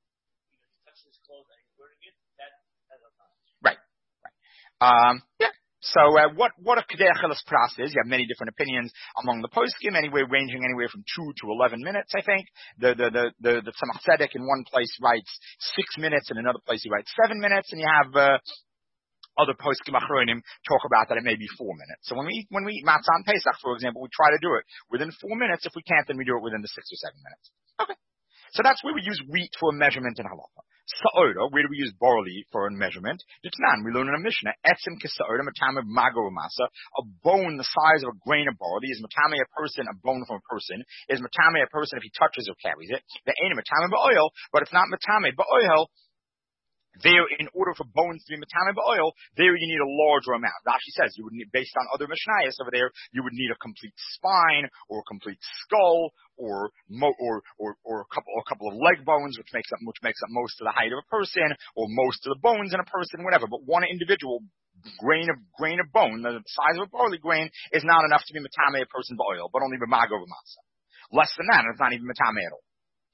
Right. Yeah. So what a kedei achilas pras is? You have many different opinions among the poskim, ranging anywhere from 2 to 11 minutes. I think the Tzemach Tzedek in one place writes 6 minutes, in another place he writes 7 minutes, and you have other poskim achronim talk about that it may be 4 minutes. So when we eat matzah on Pesach, for example, we try to do it within 4 minutes. If we can't, then we do it within the 6 or 7 minutes. Okay. So that's where we use wheat for a measurement in halacha. Sa'oda, where do we use barley for a measurement? Ditnan, we learn in a Mishnah, etzim kisa'oda, matame mago masa, a bone the size of a grain of barley, is matame a person, a bone from a person, is matame a person if he touches or carries it, the ain't matame ba'oil, but it's not matame ba'oil. There, in order for bones to be matame ba'oil, there you need a larger amount. Rashi says you would need, based on other mishnayos over there, you would need a complete spine or a complete skull or a couple of leg bones, which makes up most of the height of a person, or most of the bones in a person, whatever. But one individual grain of bone, the size of a barley grain, is not enough to be matame a person ba'oil, but only b'mago b'masa. Less than that, it's not even matame at all.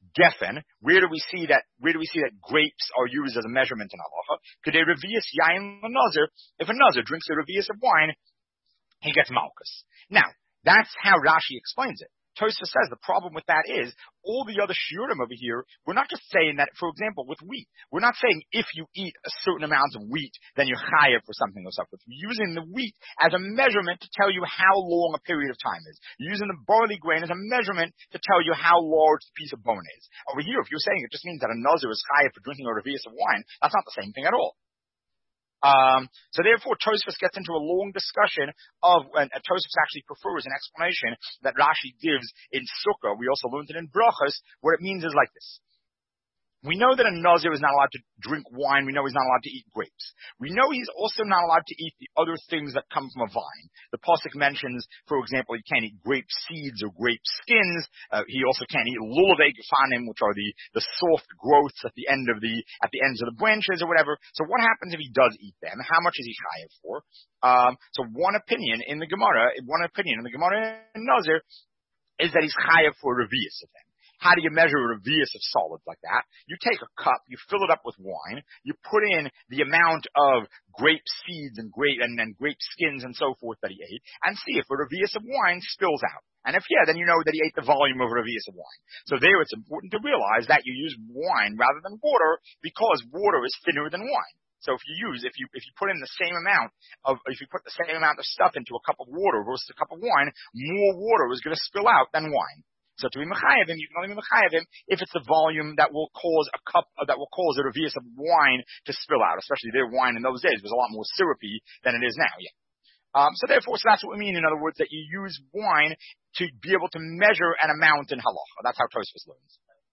Geffen, where do we see that grapes are used as a measurement in halacha? Could a revius yain l'nazir? If a nazir drinks a revius of wine, he gets malchus. Now, that's how Rashi explains it. Tosfos says the problem with that is all the other shiurim over here, we're not just saying that, for example, with wheat. We're not saying if you eat a certain amount of wheat, then you're chayav for something or something. We're using the wheat as a measurement to tell you how long a period of time is. You're using the barley grain as a measurement to tell you how large the piece of bone is. Over here, if you're saying it just means that a nazir is chayav for drinking a revius of wine, that's not the same thing at all. So therefore, Tosfos gets into a long discussion of, and Tosfos actually prefers an explanation that Rashi gives in Sukkah. We also learned it in Brachos. What it means is like this. We know that a nazir is not allowed to drink wine. We know he's not allowed to eat grapes. We know he's also not allowed to eat the other things that come from a vine. The pasuk mentions, for example, he can't eat grape seeds or grape skins. He also can't eat lulavei gefanim, which are the soft growths at the ends of the branches or whatever. So what happens if he does eat them? How much is he chayav for? So one opinion in the Gemara in Nazir is that he's chayav for a revius of them. How do you measure a revius of solids like that? You take a cup, you fill it up with wine, you put in the amount of grape seeds and grape skins and so forth that he ate, and see if a revius of wine spills out. And if then you know that he ate the volume of a revius of wine. So there it's important to realize that you use wine rather than water because water is thinner than wine. So if you put in the same amount of stuff into a cup of water versus a cup of wine, more water is going to spill out than wine. So to be mechayev him, you can only be mechayev him if it's the volume that will cause a revius of wine to spill out. Especially their wine in those days was a lot more syrupy than it is now. So that's what we mean. In other words, that you use wine to be able to measure an amount in halacha. That's how Tosfos learns.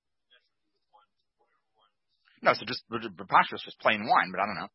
No, so just Pashtus was plain wine, but I don't know.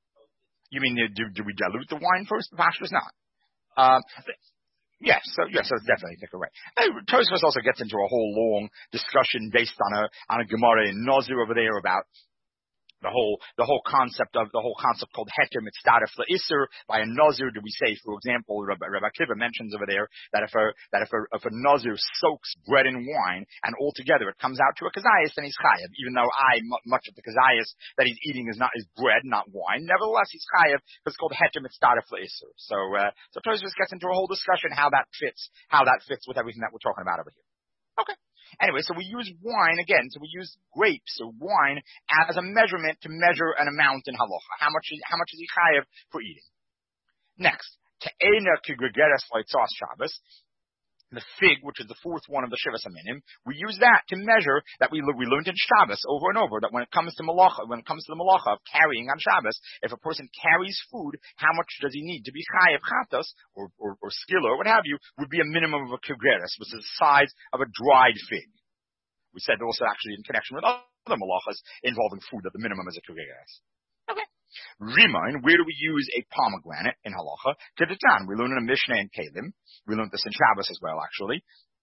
You mean do we dilute the wine first? Pashtus not. Yes, so definitely think right. Tosfos also gets into a whole long discussion based on a Gemara in Nazir over there about the whole concept called heter mitzdaref le'isur. By a nazir, do we say, for example, Rabbi Akiva mentions over there that if a nazir soaks bread in wine and altogether it comes out to a kazayas, then he's chayav. Even though much of the kazayas that he's eating is bread, not wine. Nevertheless, he's chayav because it's called heter mitzdaref le'isur. So Tosfos gets into a whole discussion how that fits with everything that we're talking about over here. Okay. Anyway, so we use wine again. So we use grapes or wine as a measurement to measure an amount in halacha. How much is he chayav for eating? Next, te'ena kigregeres loitzas Shabbos. The fig, which is the fourth one of the Shivas Aminim, we use that to measure that we learned in Shabbos over and over that when it comes to the malacha of carrying on Shabbos, if a person carries food, how much does he need to be chayav chatos or skila or what have you, would be a minimum of a kigreres, which is the size of a dried fig. We said also actually in connection with other malachas involving food that the minimum is a kigreres. Okay. Rimon, where do we use a pomegranate in halacha? Kedetan, we learn in a Mishnah in Kalim. We learned this in Shabbos as well, actually.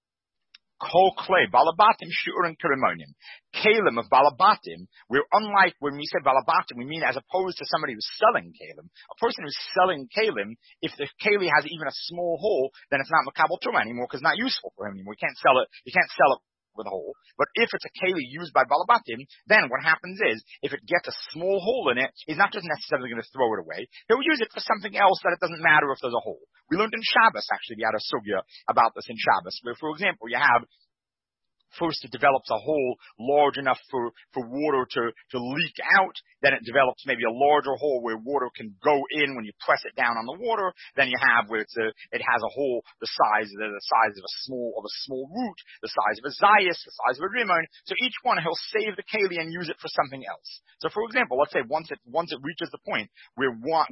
Kol klei balabatim shiurin kerimonim. Kalim of balabatim, we're unlike when we say balabatim, we mean as opposed to somebody who's selling kalim. A person who's selling kalim, if the keli has even a small hole, then it's not makabel truma anymore because it's not useful for him anymore. You can't sell it with a hole. But if it's a keli used by balabatim, then what happens is, if it gets a small hole in it, he's not just necessarily going to throw it away. He'll use it for something else that it doesn't matter if there's a hole. We learned in Shabbos, actually, we had a sugya about this in Shabbos, where, for example, you have first it develops a hole large enough for water to leak out. Then it develops maybe a larger hole where water can go in when you press it down on the water. Then you have where it has a hole the size of a small root, the size of a zayis, the size of a rimon. So each one he'll save the keli and use it for something else. So for example, let's say once it reaches the point where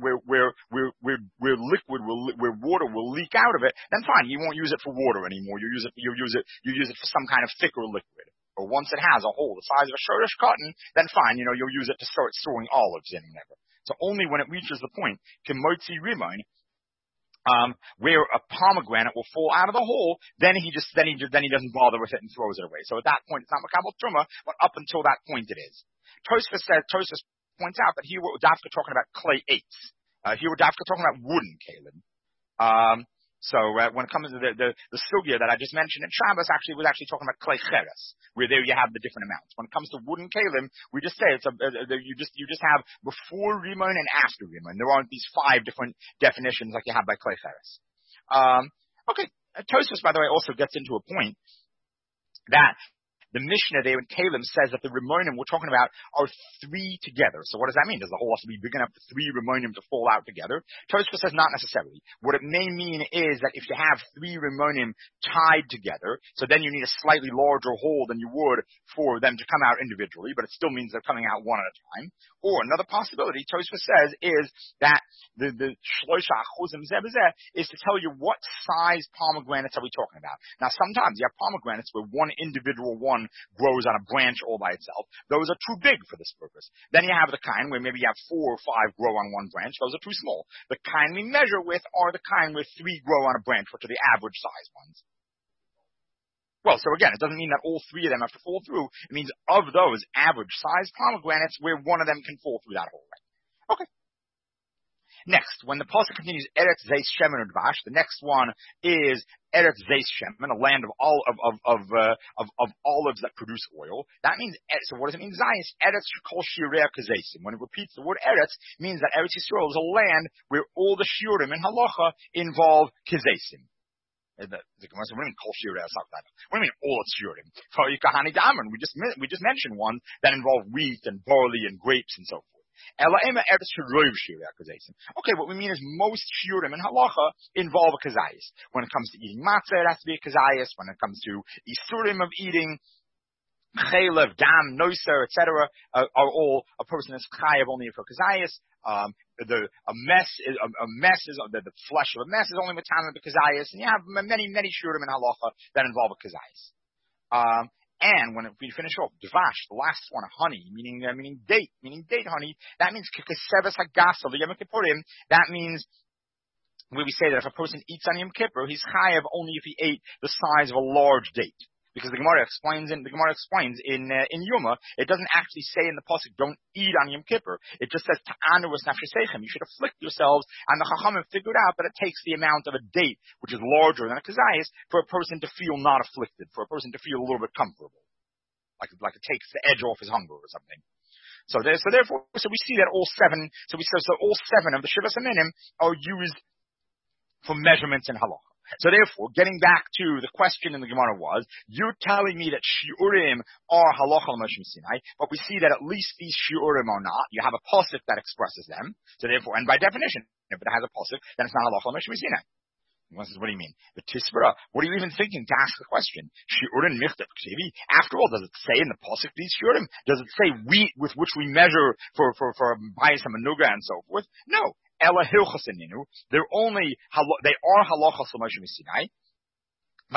water will leak out of it, then fine, you won't use it for water anymore. You use it for some kind of thicker liquid. Or once it has a hole the size of a shortish cotton, then fine, you'll use it to start storing olives in whatever. So only when it reaches the point, kimotzi rimon, where a pomegranate will fall out of the hole, then he doesn't bother with it and throws it away. So at that point, it's not makabel truma, but up until that point it is. Tosfos points out that here we're dafka talking about clay eights. Here we're dafka talking about wooden kalim. So when it comes to the sugya that I just mentioned in Shabbos, was actually talking about klei cheres, where there you have the different amounts. When it comes to wooden kalim, we just say you just have before rimon and after rimon. There aren't these 5 different definitions like you have by klei cheres. Okay, Tosfos, by the way, also gets into a point that the Mishnah there in Kalim says that the Rimonim we're talking about are 3 together. So what does that mean? Does the hole have to be big enough for 3 Rimonim to fall out together? Tosfos says not necessarily. What it may mean is that if you have 3 Rimonim tied together, so then you need a slightly larger hole than you would for them to come out individually, but it still means they're coming out one at a time. Or another possibility, Tosfos says, is that the Shloisha Achuzim Zebezeh is to tell you what size pomegranates are we talking about. Now sometimes you have pomegranates where one individual one grows on a branch all by itself. Those are too big for this purpose. Then you have the kind where maybe you have 4 or 5 grow on one branch. Those are too small. The kind we measure with are the kind where 3 grow on a branch, which are the average size ones. Well, so again, it doesn't mean that all 3 of them have to fall through. It means of those average size pomegranates where one of them can fall through that hole. Right? Okay. Next, when the pasuk continues, Eretz Zeis Shemen Udvash, the next one is Eretz Zeis Shemen, a land of olives that produce oil. That means, so what does it mean? Zeis, Eretz Kol Shirei Kazeisim. When it repeats the word Eretz, it means that Eretz Yisrael is a land where all the shiurim in halacha involve Kazeisim. What do you mean kol shirei? What do you mean all its shiurim? We just mentioned one that involved wheat and barley and grapes and so forth. Okay, what we mean is most shiurim in halacha involve a kazayis. When it comes to eating matzah, it has to be a kazayis. When it comes to isurim of eating, chaylev, dam, noiser, etc., are all a person is chayav only for kazayis. The flesh of a mess is only matana b'kazayis, and you have many shiurim in halacha that involve a kazayis. And when we finish off, dvash, the last one, honey, meaning date honey, that means kikaseves hagasa l'yom kippurim. That means where we say that if a person eats on Yom Kippur, he's chayav only if he ate the size of a large date. Because the Gemara explains in Yoma, it doesn't actually say in the pasuk, don't eat on Yom Kippur. It just says, ta'anu was nafshesechem. You should afflict yourselves. And the Chachamim figured out that it takes the amount of a date, which is larger than a kazayis, for a person to feel not afflicted, for a person to feel a little bit comfortable. Like it takes the edge off his hunger or something. So we see that all 7 of the Shivas Aminim are used for measurements in halacha. So therefore, getting back to the question in the Gemara was, you're telling me that shiurim are halacha l'Moshe Sinai, but we see that at least these shiurim are not. You have a pasuk that expresses them. So therefore, and by definition, if it has a pasuk, then it's not halacha l'Moshe Sinai. What do you mean? The Tisbara, what are you even thinking to ask the question? Shiurim michtav ksivi. After all, does it say in the pasuk these shiurim? Does it say wheat with which we measure for bayis hamanuga and so forth? No. Ela hilchaseninu. They are halachas l'Moshe Sinai. The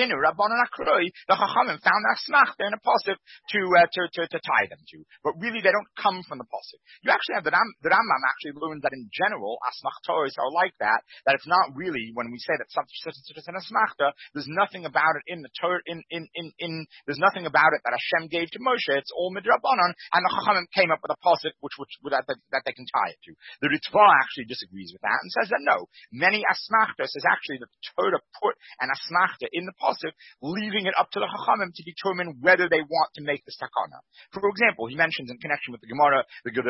Chachamim found that smachta in a pasuk to tie them to, but really they don't come from the pasuk. You actually have the Rambam actually learned that in general asmachtos are like that it's not really when we say that such an asmachta, there's nothing about it in the Torah there's nothing about it that Hashem gave to Moshe. It's all midrabanan, and the Chachamim came up with a pasuk that they can tie it to. The Ritva actually disagrees with that and says that no, many asmachtos is actually the Torah put an asmachta in the pasuk, leaving it up to the Chachamim to determine whether they want to make the takana. For example, he mentions in connection with the Gemara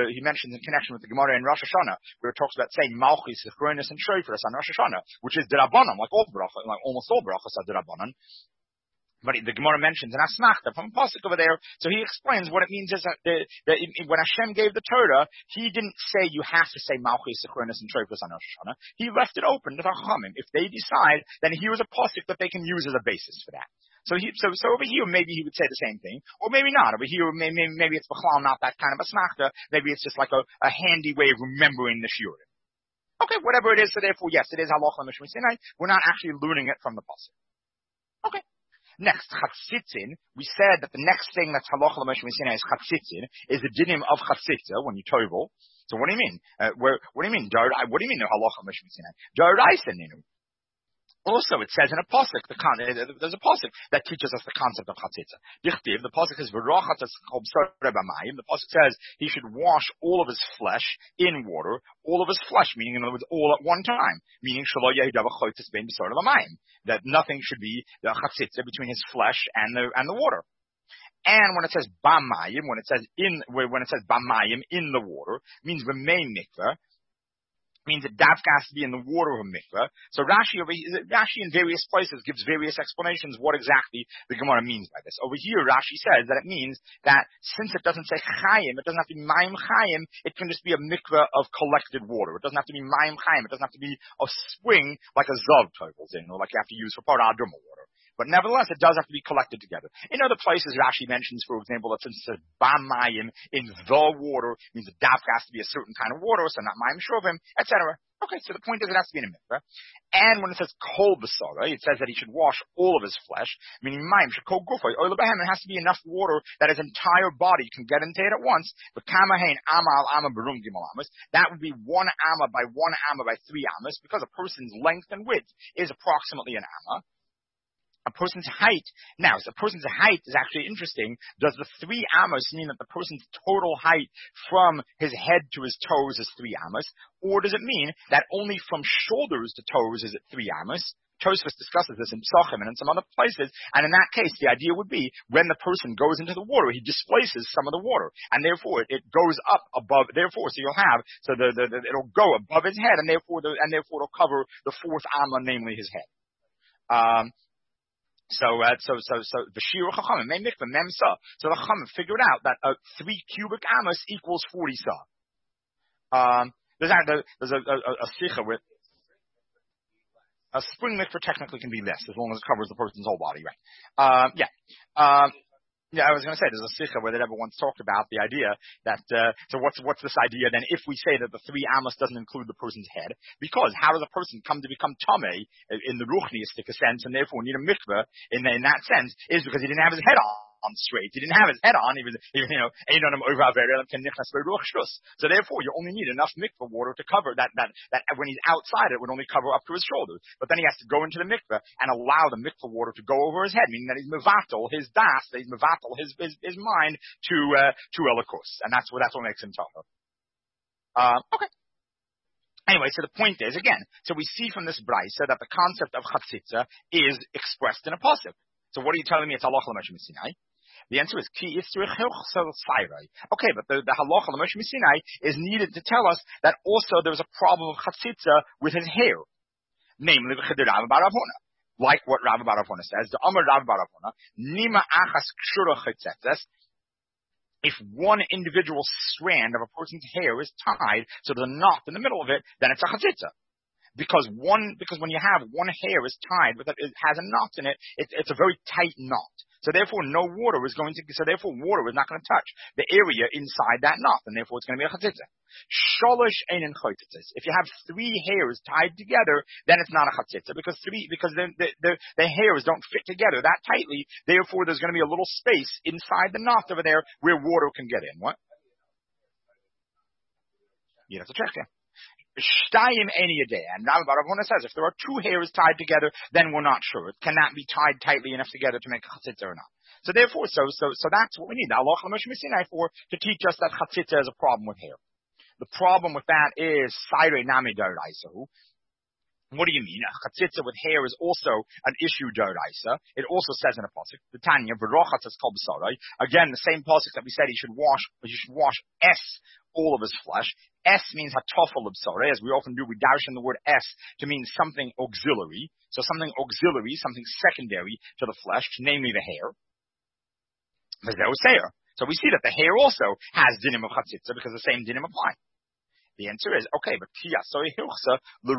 in Rosh Hashanah, where it talks about saying Malchus, Zichronis, and Shofars on Rosh Hashanah, which is D'Rabbanan, like almost all brachas are D'Rabbanan. But the Gemara mentions an asmachta from a pasuk over there, so he explains what it means is that when Hashem gave the Torah, he didn't say you have to say Malchus, Zichronis, and Shofars on Rosh Hashanah. He left it open to the Chachamim. If they decide, then here's a pasuk that they can use as a basis for that. So over here, maybe he would say the same thing, or maybe not. Over here, maybe it's b'chlal not that kind of asmachta. Maybe it's just like a handy way of remembering the shiurim. Okay, whatever it is. So therefore, yes, it is halacha l'Moshe Sinai. We're not actually learning it from the pasuk. Okay. Next, chatzitzin. We said that the next thing that's halacha l'Moshe Sinai is chatzitzin, is the dinim of chatzitza when you tovel. So what do you mean? What do you mean? What do you mean the halacha l'Moshe Sinai? D'oraisa ninu. Also, it says in a pasuk, there's a pasuk that teaches us the concept of chatzitza. Dichtiv, the pasuk is v'rochatzas chol b'sarei b'mayim. The pasuk says he should wash all of his flesh in water, all of his flesh, meaning in other words, all at one time, meaning shelo yehidav chotzis bein b'sarei b'mayim, that nothing should be the chatzitza between his flesh and the water. And when it says b'mayim, when it says b'mayim in the water, means b'mei mikveh. Means that dafka has to be in the water of a mikveh. So Rashi in various places gives various explanations what exactly the Gemara means by this. Over here, Rashi says that it means that since it doesn't say chayim, it doesn't have to be mayim chayim, it can just be a mikveh of collected water. It doesn't have to be mayim chayim. It doesn't have to be a spring like a zav totals in, or like you have to use for paraduma water. But nevertheless, it does have to be collected together. In other places, Rashi mentions, for example, that since it says b'mayim in the water, means the dafka has to be a certain kind of water, so not mayim shovim, etc. Okay, so the point is it has to be in a mikveh. And when it says kol b'sarei, it says that he should wash all of his flesh, meaning mayim shekol gufay oil behem. It has to be enough water that his entire body can get into it at once. But kamahain amal ama berum gimel amas. That would be 1 amma by 1 amma by 3 ammas, because a person's length and width is approximately an amma. A person's height. Now, so a person's height is actually interesting. Does the 3 amos mean that the person's total height from his head to his toes is 3 amos? Or does it mean that only from shoulders to toes is it 3 amos? Tosfos discusses this in Psachim and in some other places. And in that case, the idea would be when the person goes into the water, he displaces some of the water. And therefore, it goes up above, therefore, so you'll have, so it'll go above his head, and therefore it'll cover the 4th amma, namely his head. So the Shir Chachamim, Mem Mikveh, Mem Sa. So the Chachamim figured out that 3 cubic amos equals 40 sa. There's a sikha with a spring mikveh technically can be less as long as it covers the person's whole body, right? Yeah, I was going to say there's a sikha where they never once talked about the idea that so what's this idea then if we say that the 3 amos doesn't include the person's head, because how does a person come to become tamei in the ruchniistic sense and therefore need a mikveh in that sense is because he didn't have his head on straight. He didn't have his head on. He was, ain't on him over so therefore you only need enough mikveh water to cover that when he's outside it would only cover up to his shoulders. But then he has to go into the mikveh and allow the mikveh water to go over his head, meaning that he's mevatel his das, that he's mevatel his mind to elikus. And that's what makes him tahor. Okay. Anyway, so the point is, again, so we see from this brisa that the concept of chatzitza is expressed in a pasuk. So what are you telling me it's halacha l'Moshe Sinai? The answer is ki yitzrich hilchsel sayrei. Okay, but the halacha l'Moshe Sinai is needed to tell us that also there's a problem of chatzitza with his hair, namely v'chidir Rav bar Avona, like what Rav bar Avona says. The Amar Rav bar Avona nima achas kshura chatzitzas. If one individual strand of a person's hair is tied, so there's a knot in the middle of it, then it's a chatzitza. Because when you have one hair is tied with it has a knot in it, it's a very tight knot. So therefore water is not going to touch the area inside that knot, and therefore it's going to be a chatzitza. Sholosh einen chotzitzes. If you have 3 hairs tied together, then it's not a chatzitza because the hairs don't fit together that tightly. Therefore, there's going to be a little space inside the knot over there where water can get in. What? You have to check it. Shtayim eni yadeh. And Rav bar Avona says if there are 2 hairs tied together, then we're not sure. It cannot be tied tightly enough together to make a chatzitza or not. So therefore, so that's what we need. The halacha l'Moshe Sinai for to teach us that chatzitza is a problem with hair. The problem with that is sayrei nami d'oraisa. What do you mean? A chatzitza with hair is also an issue d'oraisa. It also says in a pasuk, the Tanya v'rochatzas kol b'sarei. Again, the same pasuk that we said he should wash all of his flesh. S means hatofel b'sarei, as we often do. We dash in the word S to mean something auxiliary. So something auxiliary, something secondary to the flesh, namely the hair. So we see that the hair also has dinim of chatzitza because the same dinim apply. The answer is, okay, but okay, the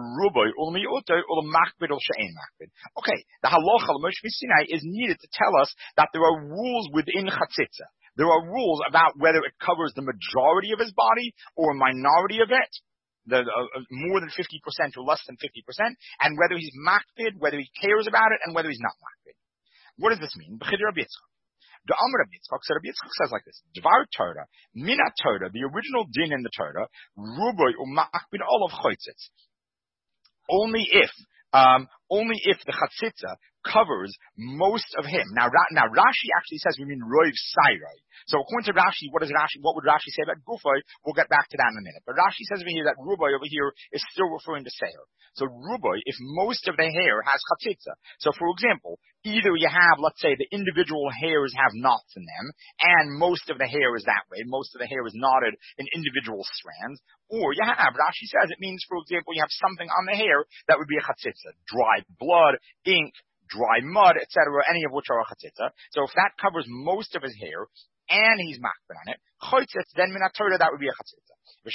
halacha l'Moshe Sinai is needed to tell us that there are rules within chatzitza. There are rules about whether it covers the majority of his body or a minority of it, more than 50% or less than 50%, and whether he's makpid, whether he cares about it, and whether he's not makpid. What does this mean? The Amar Rabbi Yitzchak, so Rabbi Yitzchak says like this: Dvar Torah, Minat Torah, the original din in the Torah, Ruboy u'makpid olav choitzitz. Only if only if the chatzitza covers most of him. Now Rashi actually says we mean roiv sairai. So according to Rashi, what would Rashi say about gufay? We'll get back to that in a minute. But Rashi says over here that rubai over here is still referring to seir. So rubai, if most of the hair has chatzitza. So for example, either you have, let's say, the individual hairs have knots in them, and most of the hair is that way. Most of the hair is knotted in individual strands. Or you have, Rashi says, it means, for example, you have something on the hair that would be a chatzitza. Dry blood, ink, dry mud, etc., any of which are a chatzitza. So if that covers most of his hair, and he's makbid on it, chotzitz, then minatora, that would be a chatzitza.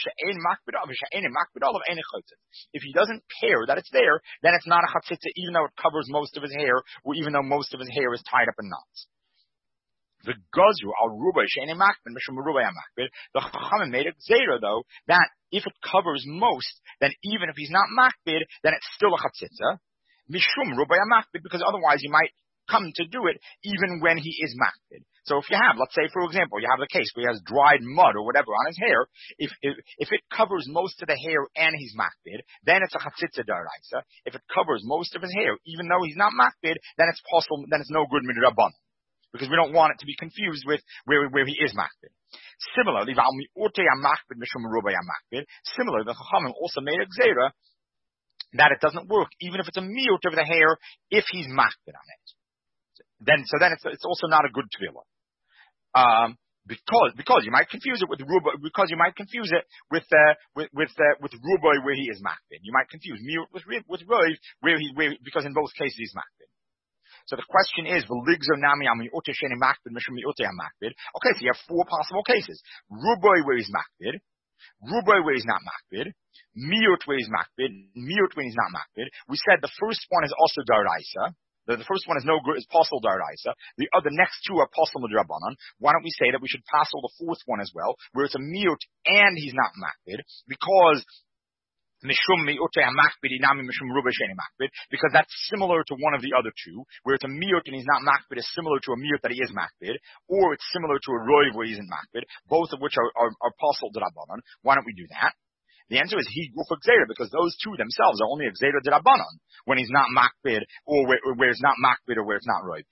If he doesn't care that it's there, then it's not a chatzitza, even though it covers most of his hair, or even though most of his hair is tied up in knots. The gazru al rubai she'ene makbid mishum rubai makbid. The chachamim made a gzeira though that if it covers most, then even if he's not makbid, then it's still a chatzitza. Mishum rubai makbid, because otherwise he might come to do it even when he is makbid. So if you have, let's say, for example, you have a case where he has dried mud or whatever on his hair, if it covers most of the hair and he's makbid, then it's a chatzitza daraisa. If it covers most of his hair, even though he's not makbid, then it's possible, then it's no good midrabanan. Because we don't want it to be confused with where he is makbid. Similarly, the Chachamim also made a gzeira that it doesn't work, even if it's a miut of the hair, if he's makbid on it. Then it's also not a good tefillah. Because you might confuse it with rubai, because you might confuse it with rubai where he is makbid. You might confuse miut with roiv because in both cases he's makbid. So the question is, okay, so you have four possible cases. Rubai where he's makbid, rubai where he's not makbid, miut where he's makbid, miut when he's not makbid. We said the first one is also daraisa. The first one is no good, is possible daraisa. The next two are possible midrabanan. Why don't we say that we should passel the fourth one as well, where it's a miut and he's not makbid, because because that's similar to one of the other two, where it's a miut and he's not makbid is similar to a miut that he is makbid, or it's similar to a roiv where he isn't makbid, both of which are possible d'Rabbanan. Why don't we do that? The answer is he gufa gzeira, because those two themselves are only a gzeira d'Rabbanan when he's not makbid, or where it's not makbid, or where it's not roiv.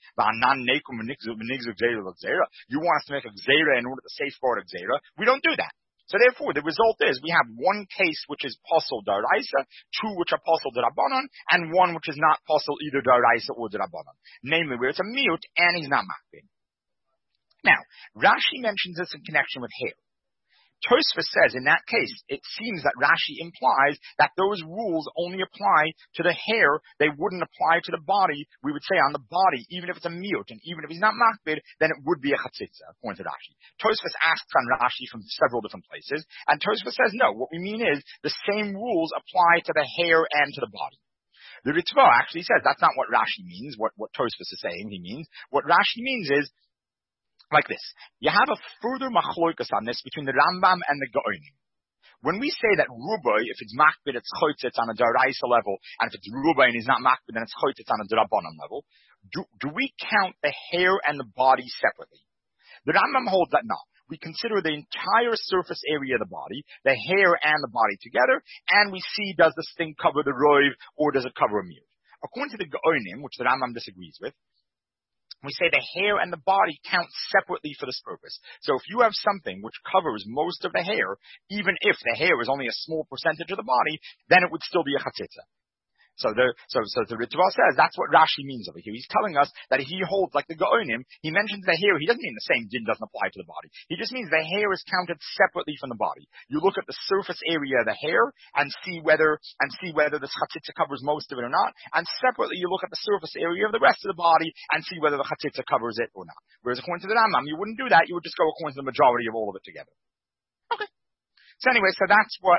You want us to make a gzeira in order to safeguard a gzeira? We don't do that. So therefore, the result is we have one case which is possible daraisa, two which are possible d'Rabbanan, and one which is not possible either daraisa or d'Rabbanan. Namely, where it's a miut and he's not makbid. Now, Rashi mentions this in connection with hair. Tosfos says in that case, it seems that Rashi implies that those rules only apply to the hair. They wouldn't apply to the body. We would say on the body, even if it's a miut, and even if he's not makbid, then it would be a chatzitza, according to Rashi. Tosfos asks on Rashi from several different places, and Tosfos says no. What we mean is the same rules apply to the hair and to the body. The Ritva actually says that's not what Rashi means, what Tosfos is saying he means. What Rashi means is like this. You have a further machloikas on this between the Rambam and the Gaonim. When we say that rubai, if it's makbid, it's chotzitz on a daraisa level, and if it's rubai and he's not makbid, then it's chotzitz on a d'Rabbanan level, do we count the hair and the body separately? The Rambam holds that no. We consider the entire surface area of the body, the hair and the body together, and we see does this thing cover the roiv or does it cover a miut. According to the Gaonim, which the Rambam disagrees with, we say the hair and the body count separately for this purpose. So if you have something which covers most of the hair, even if the hair is only a small percentage of the body, then it would still be a chatzitza. So the Ritva says that's what Rashi means over here. He's telling us that he holds, like the Gaonim, he mentions the hair. He doesn't mean the same din doesn't apply to the body. He just means the hair is counted separately from the body. You look at the surface area of the hair and see whether the chatzitza covers most of it or not. And separately, you look at the surface area of the rest of the body and see whether the chatzitza covers it or not. Whereas according to the Rambam, you wouldn't do that. You would just go according to the majority of all of it together. Okay. So anyway, that's what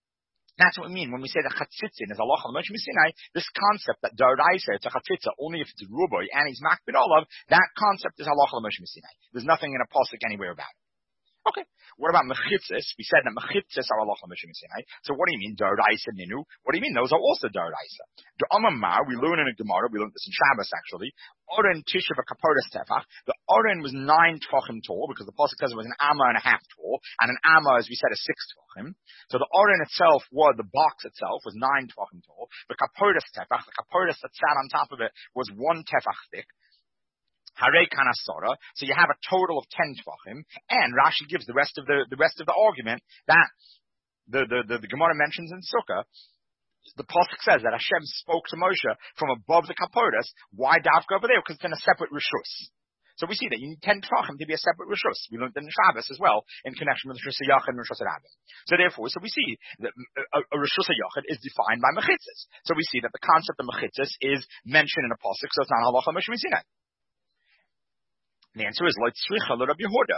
we mean when we say that chatzitzin is halacha l'Moshe Sinai. This concept that daraisa it's a chatzitza only if it's rubai and he's makbid olav, that concept is halacha l'Moshe Sinai. There's nothing in a pasuk anywhere about it. Okay. What about mechitzas? We said that mechitzas are halacha l'mishum Sinai. So what do you mean d'oraisa ninu? What do you mean those are also d'oraisa? D'amamar, we learn in a Gemara, we learned this in Shabbos actually. Oren tishav kapodas tefach. The oren was 9 tvachim tall because the pasuk says it was an amma and a half tall, and an amma, as we said, is 6 tvachim. So the oren itself the box itself was 9 tvachim tall. The kapodas tefach, the kapodas that sat on top of it was 1 tefach thick. Harei kanasora. So you have a total of 10 tvachim, and Rashi gives the rest of the argument that the Gemara mentions in Sukkah. The pasuk says that Hashem spoke to Moshe from above the kapodas. Why dafka over there? Because it's in a separate rishus. So we see that you need 10 tvachim to be a separate rishus. We learned in Shabbos as well in connection with rishus yachid and rishus rabim. So therefore, we see that a rishus yachid is defined by mechitzas. So we see that the concept of mechitzas is mentioned in a pasuk. So it's not halacha l'mishum Sinai. The answer is Rabbi Yehuda.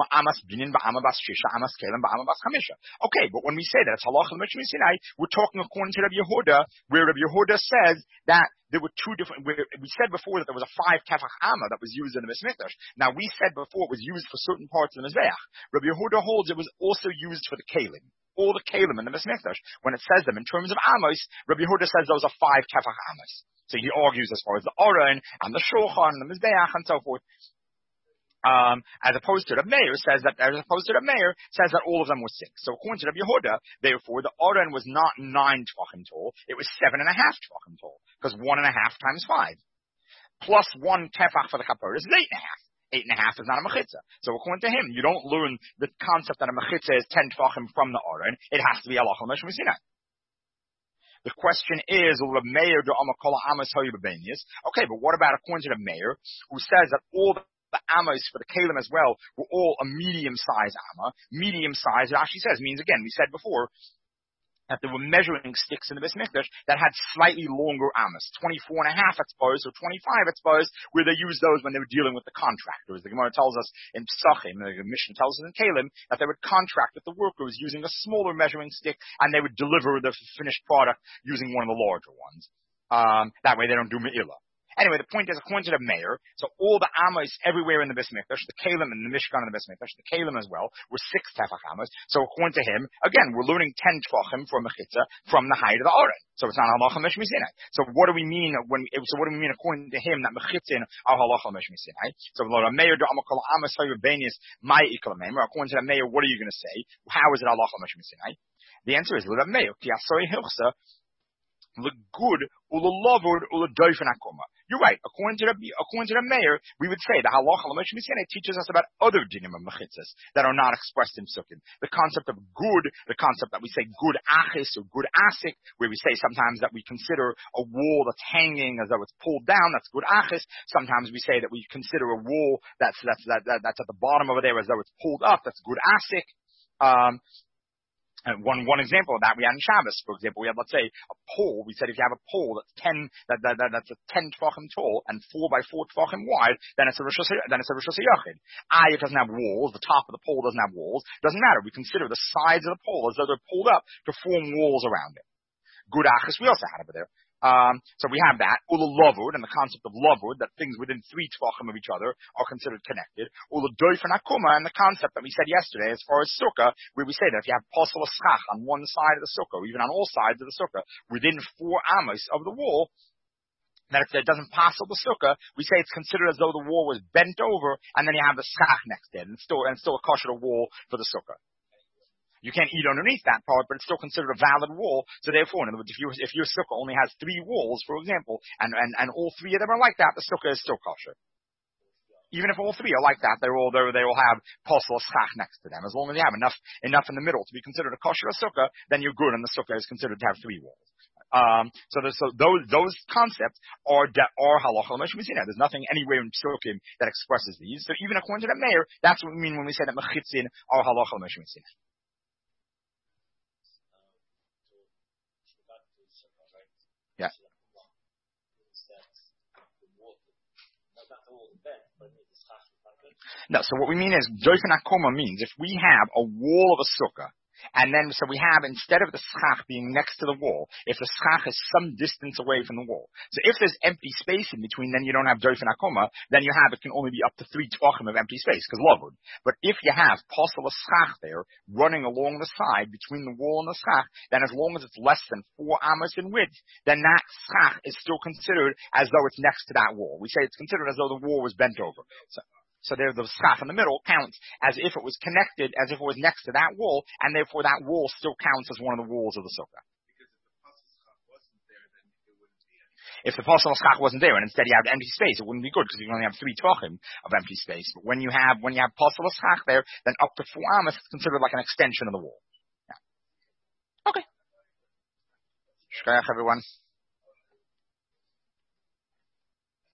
Okay, but when we say that it's halacha l'mishum Sinai, we're talking according to Rabbi Yehuda, where Rabbi Yehuda says that there were two different. We said before that there was a 5 tefach amma that was used in the Mikdash. Now we said before it was used for certain parts of the Mizbeach. Rabbi Yehuda holds it was also used for the kalim. All the kalim in the Mikdash, when it says them in terms of amos, Rabbi Yehuda says those are 5 tefach amos. So he argues as far as the Aron and the Shulchan and the Mizbeach and so forth. As opposed to the mayor says that all of them were 6. So according to Rabbi Yehuda, therefore the Aron was not 9 tvachim tall, it was 7.5 tvachim tall, because 1.5 times 5 plus 1 tefach for the kapor is 8.5. 8.5 is not a mechitza. So according to him, you don't learn the concept that a mechitza is 10 tvachim from the Aron. It has to be halacha l'mishum Sinai. The question is, okay, but what about according to the mayor who says that all the amos for the kalim as well were all a medium-sized amma. Medium-sized, Rashi says, means again, we said before, that there were measuring sticks in the Beis Mikdash that had slightly longer amos, 24.5 at suppose, or 25 at suppose, where they used those when they were dealing with the contractors. The Gemara tells us in Psachim, the Mishnah tells us in Kalim, that they would contract with the workers using a smaller measuring stick, and they would deliver the finished product using one of the larger ones. That way they don't do me'ilah. Anyway, the point is, according to the mayor, so all the amos everywhere in the Beis Mikdash, the kalim and the mishkan in the Beis Mikdash, the kalim as well, were 6 tefach amos. So according to him, again, we're learning 10 tvachim from mechitza from the height of the Aron. So it's not halacha l'mishum Sinai. So what do we mean according to him that mechitzin are halacha l'mishum Sinai? So the mayor do amakol amos hayubenius my ikol meimer. According to the mayor, what are you going to say? How is it halacha l'mishum Sinai? The answer is the mayor ki asoi hilchsa. The good ulalavud uladoifen akoma. You're right. According to the mayor, we would say the halacha l'mishum Sinai teaches us about other dinim of mechitzas that are not expressed in Sukkim. The concept of good, the concept that we say good achis or good asik, where we say sometimes that we consider a wall that's hanging as though it's pulled down, that's good achis. Sometimes we say that we consider a wall that's at the bottom over there as though it's pulled up, that's good asik. And one example of that we had in Shabbos, for example, we had, let's say, a pole. We said if you have a pole that's 10 tvachim tall and 4 by 4 tvachim wide, then it's a rishus yachid. It doesn't have walls. The top of the pole doesn't have walls. Doesn't matter. We consider the sides of the pole as though they're pulled up to form walls around it. Good achis we also had over there. So we have that, ula lavud, and the concept of lavud, that things within 3 tvachim of each other are considered connected. Ula doifen akuma, and the concept that we said yesterday as far as sukkah, where we say that if you have posel schach on one side of the sukkah, or even on all sides of the sukkah, within 4 amos of the wall, that if it doesn't pass the sukkah, we say it's considered as though the wall was bent over, and then you have the schach next to it, and still a kosher wall for the sukkah. You can't eat underneath that part, but it's still considered a valid wall. So therefore, in other words, if your sukkah only has 3 walls, for example, and all 3 of them are like that, the sukkah is still kosher. Even if all 3 are like that, they all have posel schach next to them. As long as you have enough in the middle to be considered a kosher sukkah, then you're good, and the sukkah is considered to have 3 walls. So those concepts are halacha l'mishum Sinai. There's nothing anywhere in Psukim that expresses these. So even according to the mayor, that's what we mean when we say that mechitzin are halacha l'mishum Sinai. Yeah. No, so what we mean is, doifen akoma means if we have a wall of a sukkah, And then, so we have, instead of the schach being next to the wall, if the schach is some distance away from the wall. So if there's empty space in between, then you don't have doif and akoma, then it can only be up to 3 tvachim of empty space, because lavud. But if you have possible schach there, running along the side between the wall and the schach, then as long as it's less than 4 amos in width, then that schach is still considered as though it's next to that wall. We say it's considered as though the wall was bent over. So there, the schach in the middle counts as if it was connected, as if it was next to that wall, and therefore that wall still counts as one of the walls of the sukkah. If the possible schach wasn't there, and instead you have empty space, it wouldn't be good because you only have 3 tvachim of empty space. But when you have possible schach there, then up to 4 amos is considered like an extension of the wall. Yeah. Okay. Shkayach, everyone.